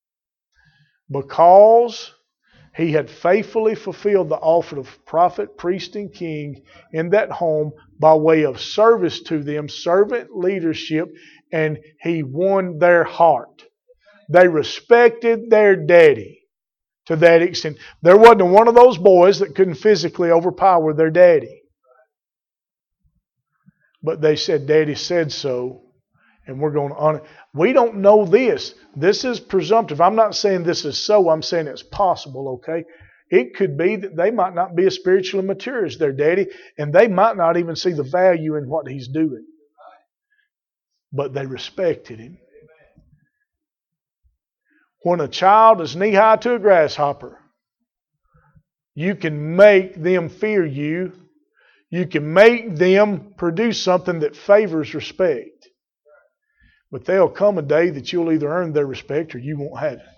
Because he had faithfully fulfilled the office of prophet, priest, and king in that home by way of service to them, servant leadership, and he won their heart. They respected their daddy to that extent. There wasn't one of those boys that couldn't physically overpower their daddy. But they said, Daddy said so, and we're going to honor. We don't know this. This is presumptive. I'm not saying this is so. I'm saying it's possible, okay? It could be that they might not be as spiritually mature as their daddy, and they might not even see the value in what he's doing. But they respected him. When a child is knee-high to a grasshopper, you can make them fear you. You can make them produce something that favors respect. But there'll come a day that you'll either earn their respect or you won't have it.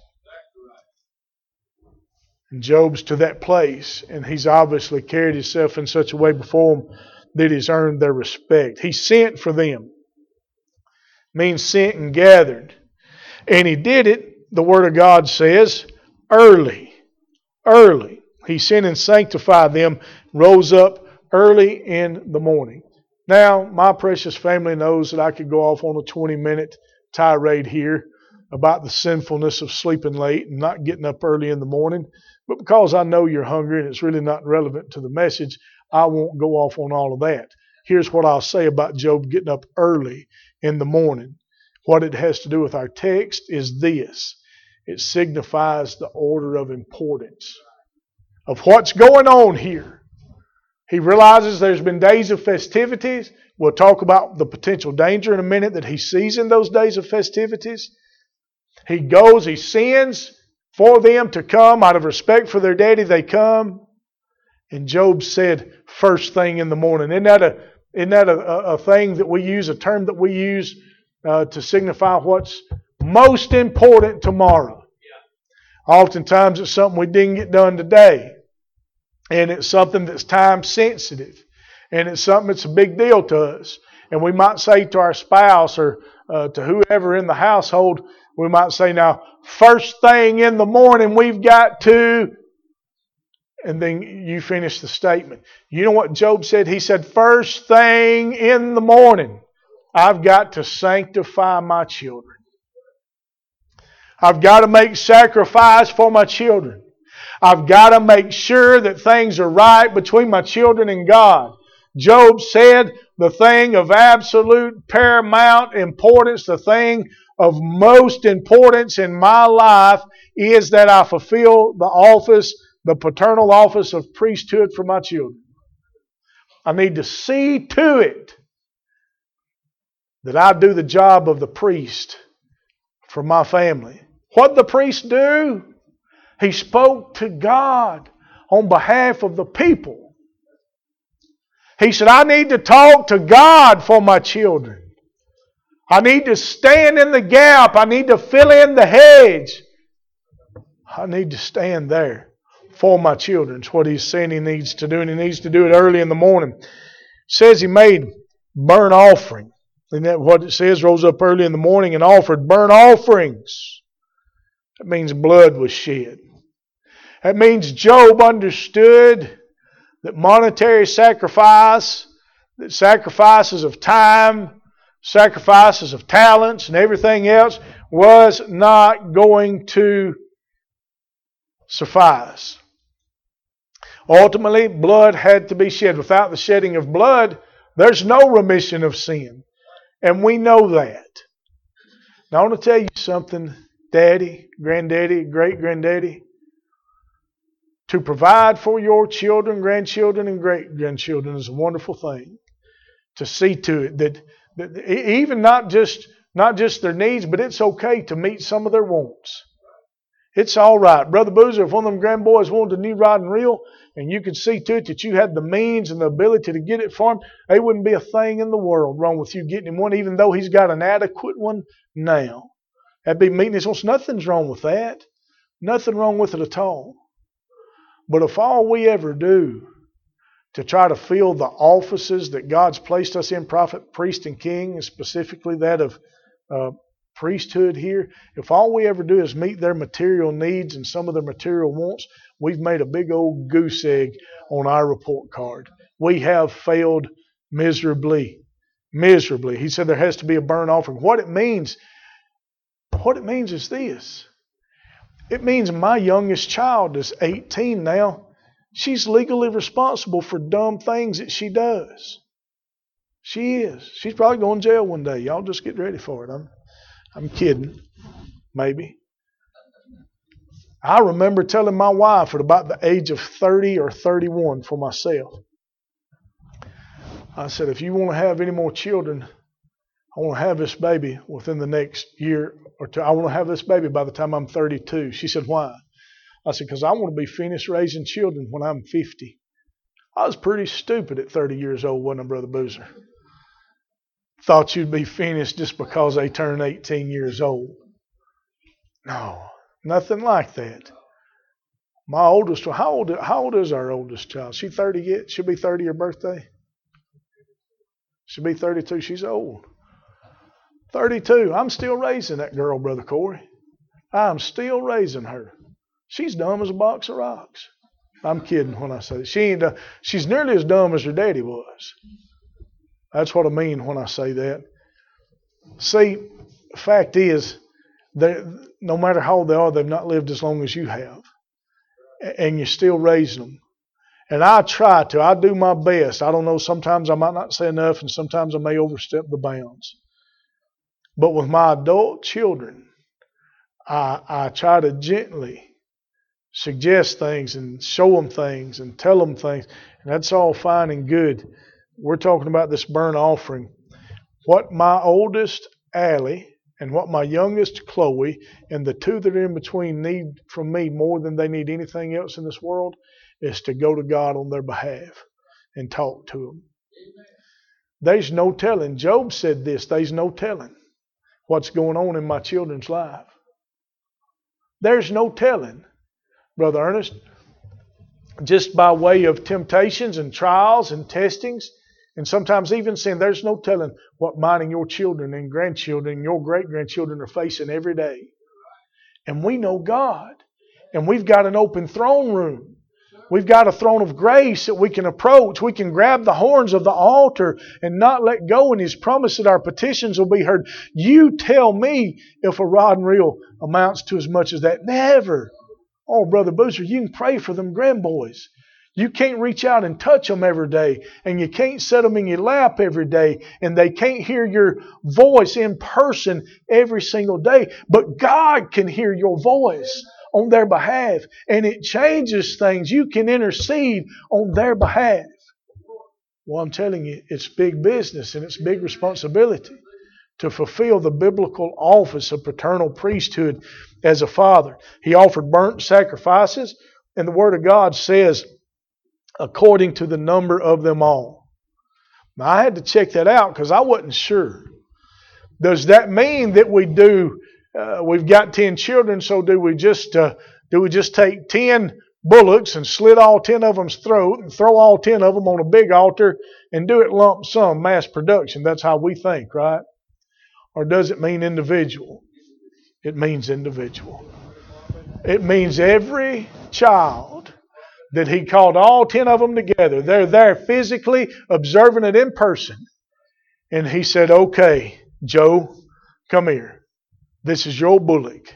And Job's to that place, and he's obviously carried himself in such a way before them that he's earned their respect. He sent for them. Means sent and gathered. And he did it, the Word of God says, early. Early. He sent and sanctified them, rose up early in the morning. Now, my precious family knows that I could go off on a 20-minute tirade here about the sinfulness of sleeping late and not getting up early in the morning. But because I know you're hungry and it's really not relevant to the message, I won't go off on all of that. Here's what I'll say about Job getting up early in the morning. What it has to do with our text is this. It signifies the order of importance of what's going on here. He realizes there's been days of festivities. We'll talk about the potential danger in a minute that he sees in those days of festivities. He goes, he sends for them to come. Out of respect for their daddy, they come. And Job said, first thing in the morning. Isn't that a thing that we use, a term that we use to signify what's most important tomorrow? Oftentimes it's something we didn't get done today. And it's something that's time sensitive. And it's something that's a big deal to us. And we might say to our spouse or to whoever in the household, we might say, now, first thing in the morning we've got to... And then you finish the statement. You know what Job said? He said, first thing in the morning, I've got to sanctify my children. I've got to make sacrifice for my children. I've got to make sure that things are right between my children and God. Job said the thing of absolute paramount importance, the thing of most importance in my life is that I fulfill the office, the paternal office of priesthood for my children. I need to see to it that I do the job of the priest for my family. What did the priest do? He spoke to God on behalf of the people. He said, I need to talk to God for my children. I need to stand in the gap. I need to fill in the hedge. I need to stand there for my children. It's what he's saying he needs to do, and he needs to do it early in the morning. It says he made burnt offering. Isn't that what it says? Rose up early in the morning and offered burnt offerings. That means blood was shed. That means Job understood that monetary sacrifice, that sacrifices of time, sacrifices of talents and everything else was not going to suffice. Ultimately, blood had to be shed. Without the shedding of blood, there's no remission of sin. And we know that. Now I want to tell you something, Daddy, Granddaddy, Great-Granddaddy. To provide for your children, grandchildren, and great-grandchildren is a wonderful thing. To see to it that even not just their needs, but it's okay to meet some of their wants. It's all right. Brother Boozer, if one of them grandboys wanted a new rod and reel, and you could see to it that you had the means and the ability to get it for him, there wouldn't be a thing in the world wrong with you getting him one, even though he's got an adequate one now. That'd be meeting his wants. Nothing's wrong with that. Nothing wrong with it at all. But if all we ever do to try to fill the offices that God's placed us in, prophet, priest, and king, and specifically that of priesthood here, if all we ever do is meet their material needs and some of their material wants, we've made a big old goose egg on our report card. We have failed miserably. Miserably. He said there has to be a burnt offering. What it means is this. It means my youngest child is 18 now. She's legally responsible for dumb things that she does. She is. She's probably going to jail one day. Y'all just get ready for it. I'm kidding. Maybe. I remember telling my wife at about the age of 30 or 31 for myself. I said, if you want to have any more children, I want to have this baby within the next year or two. I want to have this baby by the time I'm 32. She said, why? I said, because I want to be finished raising children when I'm 50. I was pretty stupid at 30 years old, wasn't I, Brother Boozer? Thought you'd be finished just because they turned 18 years old. No, nothing like that. My oldest, how old is our oldest child? She 30 yet? She'll be 30 her birthday? She'll be 32. She's old. 32. I'm still raising that girl, Brother Corey. I'm still raising her. She's dumb as a box of rocks. I'm kidding when I say that. She's nearly as dumb as her daddy was. That's what I mean when I say that. See, the fact is, no matter how old they are, they've not lived as long as you have. And you're still raising them. And I try to. I do my best. I don't know, sometimes I might not say enough, and sometimes I may overstep the bounds. But with my adult children, I try to gently suggest things and show them things and tell them things. And that's all fine and good. We're talking about this burnt offering. What my oldest, Allie, and what my youngest, Chloe, and the two that are in between need from me more than they need anything else in this world is to go to God on their behalf and talk to Him. There's no telling. Job said this, there's no telling what's going on in my children's life. There's no telling, Brother Ernest, just by way of temptations and trials and testings, and sometimes even sin, there's no telling what mine and your children and grandchildren and your great-grandchildren are facing every day. And we know God. And we've got an open throne room. We've got a throne of grace that we can approach. We can grab the horns of the altar and not let go, and His promise that our petitions will be heard. You tell me if a rod and reel amounts to as much as that. Never. Oh, Brother Boozer, you can pray for them grandboys. You can't reach out and touch them every day, and you can't set them in your lap every day, and they can't hear your voice in person every single day. But God can hear your voice on their behalf, and it changes things. You can intercede on their behalf. Well, I'm telling you, it's big business and it's big responsibility to fulfill the biblical office of paternal priesthood as a father. He offered burnt sacrifices, and the Word of God says, according to the number of them all. Now, I had to check that out because I wasn't sure. Does that mean that we do? We've got 10 children, so do we just take 10 bullocks and slit all 10 of them's throat and throw all 10 of them on a big altar and do it lump sum, mass production? That's how we think, right? Or does it mean individual? It means individual. It means every child that He called all 10 of them together. They're there physically observing it in person. And He said, okay, Joe, come here. This is your bullock.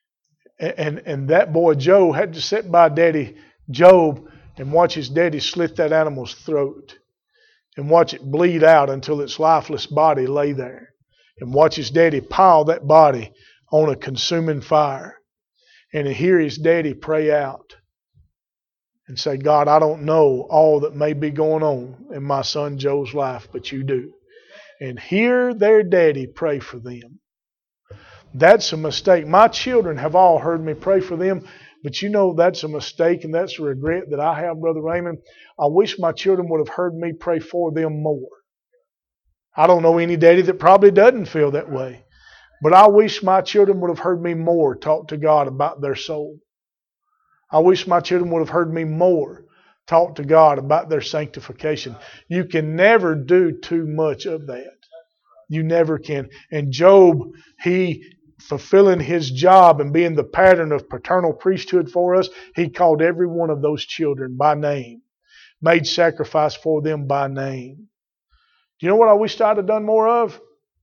And that boy Joe had to sit by Daddy Job and watch his daddy slit that animal's throat and watch it bleed out until its lifeless body lay there, and watch his daddy pile that body on a consuming fire, and hear his daddy pray out and say, God, I don't know all that may be going on in my son Joe's life, but you do. And hear their daddy pray for them. That's a mistake. My children have all heard me pray for them, but you know that's a mistake and that's a regret that I have, Brother Raymond. I wish my children would have heard me pray for them more. I don't know any daddy that probably doesn't feel that way, but I wish my children would have heard me more talk to God about their soul. I wish my children would have heard me more talk to God about their sanctification. You can never do too much of that. You never can. And Job, he fulfilling his job and being the pattern of paternal priesthood for us, he called every one of those children by name, made sacrifice for them by name. Do you know what I wished I'd have done more of?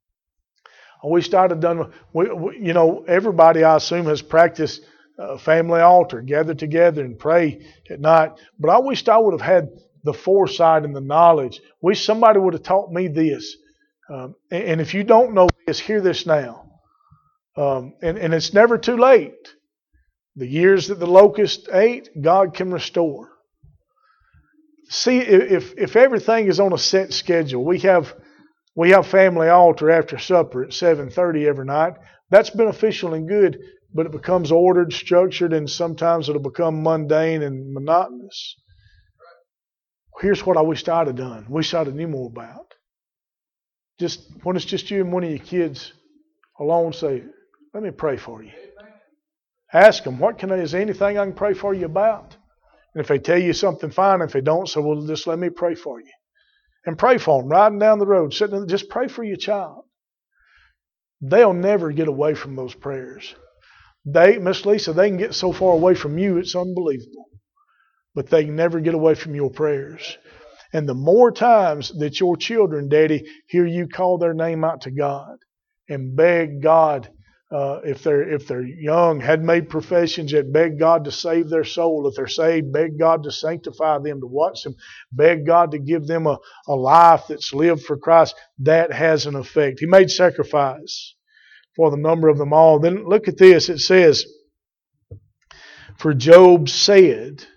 I wished I'd have done, everybody I assume has practiced family altar, gather together and pray at night. But I wished I would have had the foresight and the knowledge. Wish somebody would have taught me this. And if you don't know this, hear this now. And it's never too late. The years that the locust ate, God can restore. See, if everything is on a set schedule, we have family altar after supper at 7:30 every night. That's beneficial and good, but it becomes ordered, structured, and sometimes it'll become mundane and monotonous. Here's what I wished I'd have done. Wish I'd have knew more about. Just when it's just you and one of your kids alone, say, "Let me pray for you." Ask them, is there anything I can pray for you about? And if they tell you something, fine. If they don't, so well, just let me pray for you. And pray for them, riding down the road, sitting, just pray for your child. They'll never get away from those prayers. Miss Lisa, they can get so far away from you, it's unbelievable. But they can never get away from your prayers. And the more times that your children, Daddy, hear you call their name out to God and beg God, if they're young, had made professions, yet beg God to save their soul. If they're saved, beg God to sanctify them, to watch them, beg God to give them a life that's lived for Christ. That has an effect. He made sacrifice for the number of them all. Then look at this. It says, for Job said,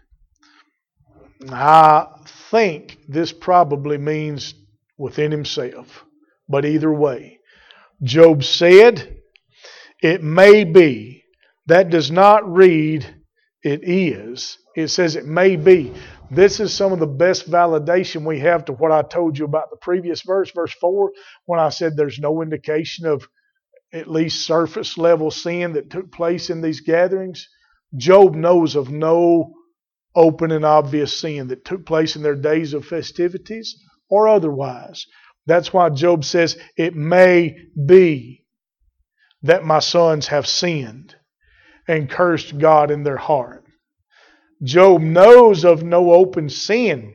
I think this probably means within himself, but either way, Job said, it may be. That does not read, it is. It says it may be. This is some of the best validation we have to what I told you about the previous verse, verse 4, when I said there's no indication of at least surface level sin that took place in these gatherings. Job knows of no open and obvious sin that took place in their days of festivities or otherwise. That's why Job says it may be that my sons have sinned and cursed God in their heart. Job knows of no open sin,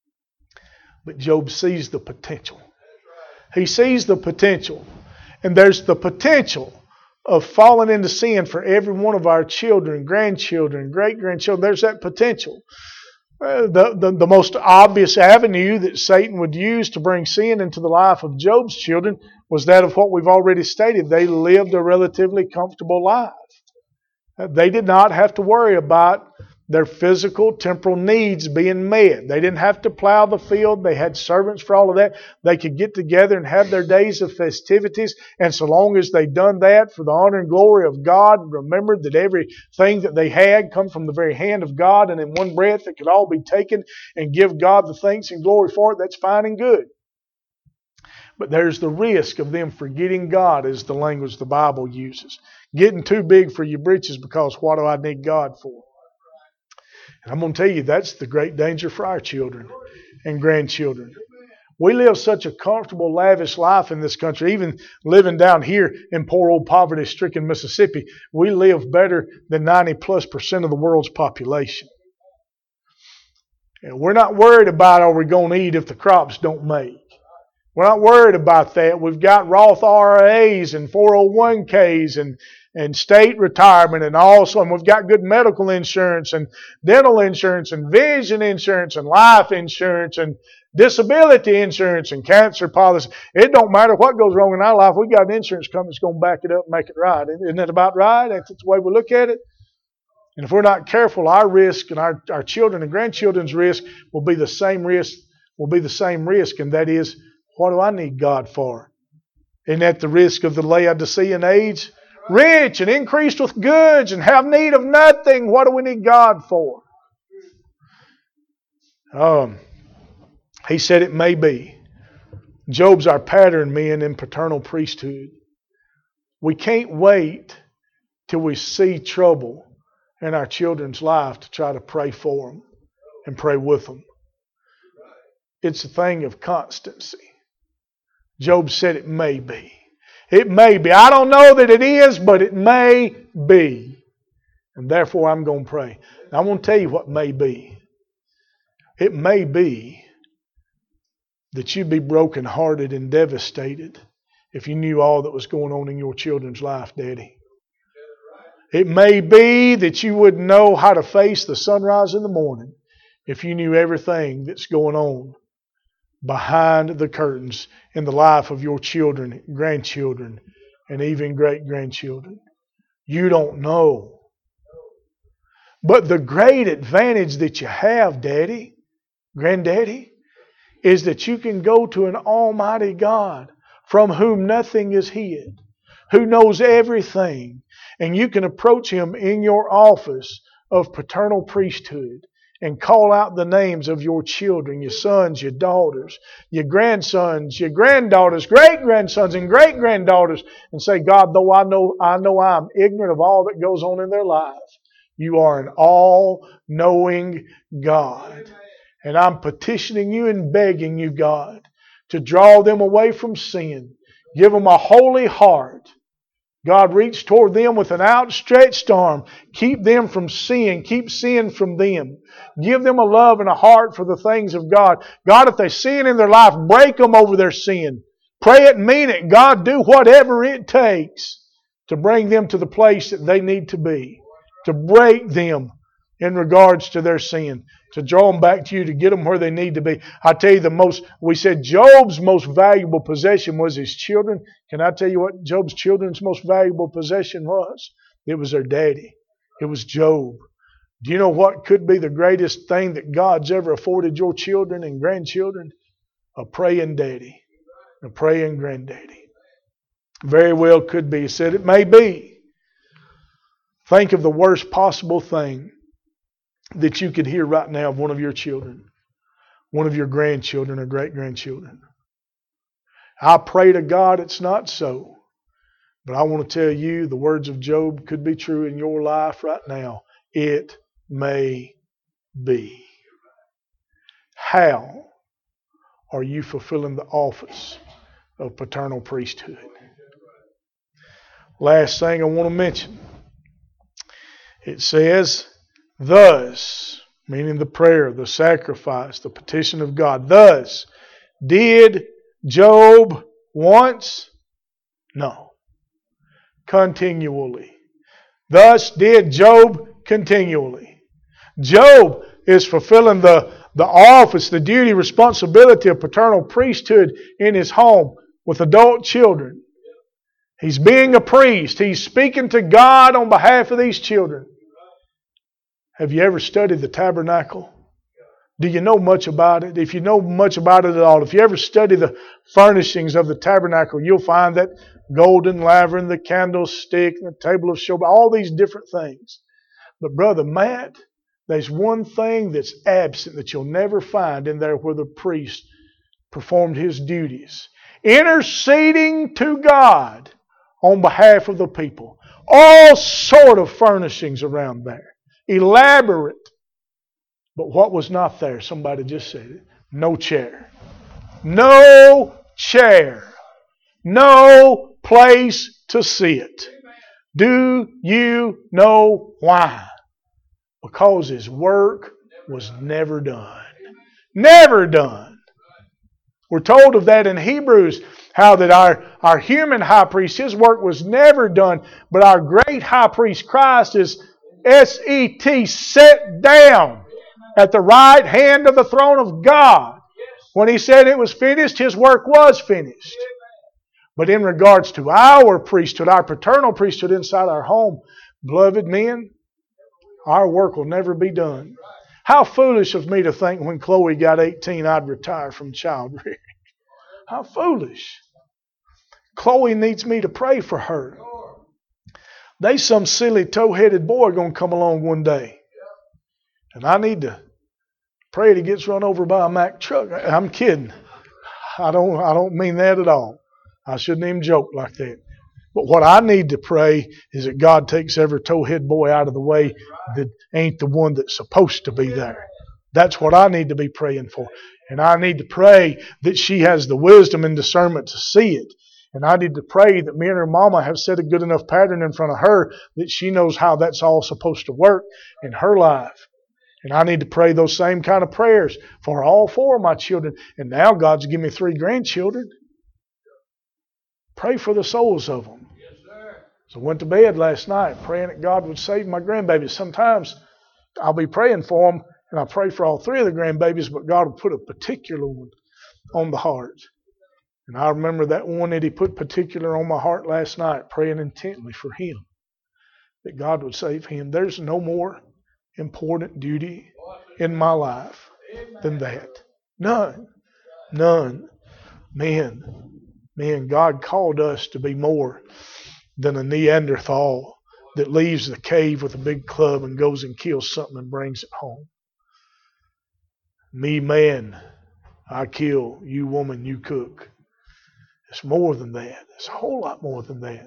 but Job sees the potential. He sees the potential. And there's the potential of falling into sin for every one of our children, grandchildren, great-grandchildren. There's that potential. The most obvious avenue that Satan would use to bring sin into the life of Job's children was that of what we've already stated. They lived a relatively comfortable life. They did not have to worry about their physical, temporal needs being met. They didn't have to plow the field. They had servants for all of that. They could get together and have their days of festivities. And so long as they done that for the honor and glory of God, remembered that everything that they had come from the very hand of God, and in one breath it could all be taken and give God the thanks and glory for it, that's fine and good. But there's the risk of them forgetting God, is the language the Bible uses. Getting too big for your britches because what do I need God for? And I'm going to tell you, that's the great danger for our children and grandchildren. We live such a comfortable, lavish life in this country. Even living down here in poor old poverty-stricken Mississippi, we live better than 90+% of the world's population. And we're not worried about are we going to eat if the crops don't make. We're not worried about that. We've got Roth IRAs and 401ks and state retirement and also, and we've got good medical insurance and dental insurance and vision insurance and life insurance and disability insurance and cancer policy. It don't matter what goes wrong in our life. We've got an insurance company that's going to back it up and make it right. Isn't that about right? That's the way we look at it. And if we're not careful, our risk and our children and grandchildren's risk will be the same risk, and that is, what do I need God for? Isn't that the risk of the Laodicean age? Rich and increased with goods and have need of nothing. What do we need God for? He said it may be. Job's our pattern man in paternal priesthood. We can't wait till we see trouble in our children's life to try to pray for them and pray with them. It's a thing of constancy. Job said it may be. It may be. I don't know that it is, but it may be. And therefore I'm going to pray. Now, I want to tell you what may be. It may be that you'd be brokenhearted and devastated if you knew all that was going on in your children's life, Daddy. It may be that you wouldn't know how to face the sunrise in the morning if you knew everything that's going on behind the curtains in the life of your children, grandchildren, and even great-grandchildren. You don't know. But the great advantage that you have, Daddy, Granddaddy, is that you can go to an almighty God from whom nothing is hid, who knows everything, and you can approach Him in your office of paternal priesthood and call out the names of your children, your sons, your daughters, your grandsons, your granddaughters, great-grandsons, and great-granddaughters, and say, God, though I know I'm ignorant of all that goes on in their lives, you are an all-knowing God. And I'm petitioning you and begging you, God, to draw them away from sin. Give them a holy heart. God, reach toward them with an outstretched arm. Keep them from sin. Keep sin from them. Give them a love and a heart for the things of God. God, if they sin in their life, break them over their sin. Pray it and mean it. God, do whatever it takes to bring them to the place that they need to be. To break them in regards to their sin. To draw them back to you, to get them where they need to be. I tell you, we said Job's most valuable possession was his children. Can I tell you what Job's children's most valuable possession was? It was their daddy. It was Job. Do you know what could be the greatest thing that God's ever afforded your children and grandchildren? A praying daddy. A praying granddaddy. Very well could be. He said it may be. Think of the worst possible thing that you could hear right now of one of your children, one of your grandchildren or great-grandchildren. I pray to God it's not so. But I want to tell you the words of Job could be true in your life right now. It may be. How are you fulfilling the office of paternal priesthood? Last thing I want to mention. It says, thus, meaning the prayer, the sacrifice, the petition of God. Thus, did Job once? No. Continually. Thus did Job continually. Job is fulfilling the office, the duty, responsibility of paternal priesthood in his home with adult children. He's being a priest. He's speaking to God on behalf of these children. Have you ever studied the tabernacle? Do you know much about it? If you know much about it at all, if you ever study the furnishings of the tabernacle, you'll find that golden laver, the candlestick, the table of showbread, all these different things. But Brother Matt, there's one thing that's absent that you'll never find in there where the priest performed his duties. Interceding to God on behalf of the people. All sort of furnishings around there. Elaborate. But what was not there? Somebody just said it. No chair. No chair. No place to sit. Do you know why? Because his work was never done. Never done. We're told of that in Hebrews, how that our human high priest, his work was never done, but our great high priest Christ is S-E-T, set down at the right hand of the throne of God. When he said it was finished, his work was finished. But in regards to our priesthood, our paternal priesthood inside our home, beloved men, our work will never be done. How foolish of me to think when Chloe got 18 I'd retire from child rearing. How foolish. Chloe needs me to pray for her. There's some silly toe-headed boy going to come along one day. And I need to pray that he gets run over by a Mack truck. I'm kidding. I don't mean that at all. I shouldn't even joke like that. But what I need to pray is that God takes every toe-head boy out of the way that ain't the one that's supposed to be there. That's what I need to be praying for. And I need to pray that she has the wisdom and discernment to see it. And I need to pray that me and her mama have set a good enough pattern in front of her that she knows how that's all supposed to work in her life. And I need to pray those same kind of prayers for all four of my children. And now God's given me 3 grandchildren. Pray for the souls of them. So I went to bed last night praying that God would save my grandbabies. Sometimes I'll be praying for them And I pray for all three of the grandbabies, but God will put a particular one on the heart. And I remember that one that He put particular on my heart last night, praying intently for him, that God would save him. There's no more important duty in my life than that. None. None. Man, God called us to be more than a Neanderthal that leaves the cave with a big club and goes and kills something and brings it home. Me, man, I kill. You, woman, you cook. It's more than that. It's a whole lot more than that.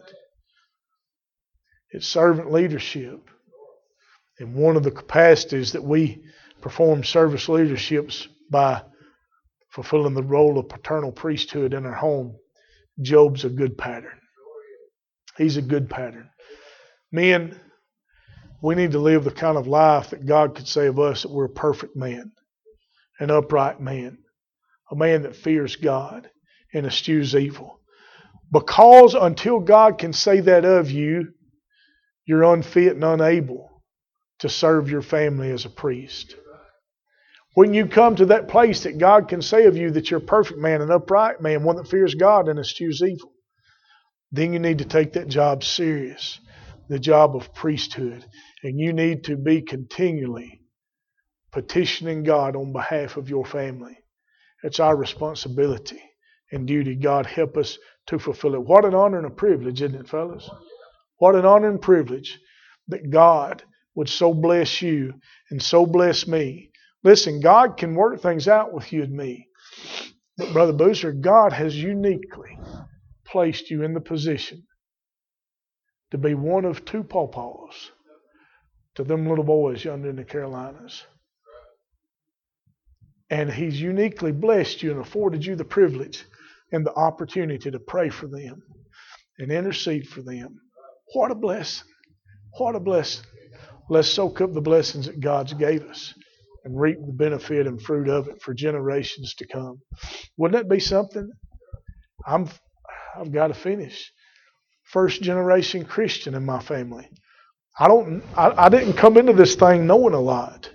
It's servant leadership. And one of the capacities that we perform service leaderships by fulfilling the role of paternal priesthood in our home. Job's a good pattern. He's a good pattern. Men, we need to live the kind of life that God could say of us that we're a perfect man, an upright man, a man that fears God and eschews evil. Because until God can say that of you, you're unfit and unable to serve your family as a priest. When you come to that place that God can say of you that you're a perfect man, an upright man, one that fears God and eschews evil, then you need to take that job serious, the job of priesthood. And you need to be continually petitioning God on behalf of your family. It's our responsibility and duty. God help us to fulfill it. What an honor and a privilege, isn't it, fellas? What an honor and privilege that God would so bless you and so bless me. Listen, God can work things out with you and me. But Brother Boozer, God has uniquely placed you in the position to be one of two pawpaws to them little boys yonder in the Carolinas. And He's uniquely blessed you and afforded you the privilege and the opportunity to pray for them and intercede for them. What a blessing. What a blessing. Let's soak up the blessings that God's gave us and reap the benefit and fruit of it for generations to come. Wouldn't that be something? I've got to finish. First generation Christian in my family. I didn't come into this thing knowing a lot.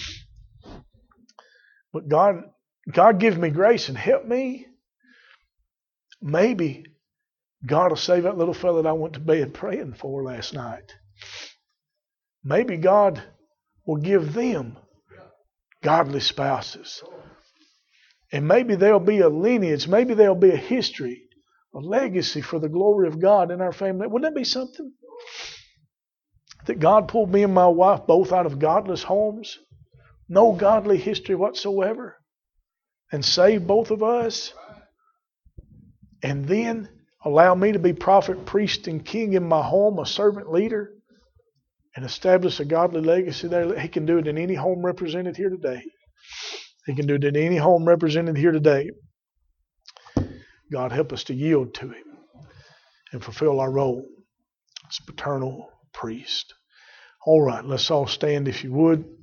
But God give me grace and help me. Maybe God will save that little fella that I went to bed praying for last night. Maybe God will give them godly spouses. And maybe there'll be a lineage, maybe there'll be a history, a legacy for the glory of God in our family. Wouldn't that be something? That God pulled me and my wife both out of godless homes, no godly history whatsoever, and saved both of us, and then allow me to be prophet, priest, and king in my home, a servant leader, and establish a godly legacy there. He can do it in any home represented here today. He can do it in any home represented here today. God help us to yield to Him and fulfill our role as paternal priest. All right, let's all stand if you would.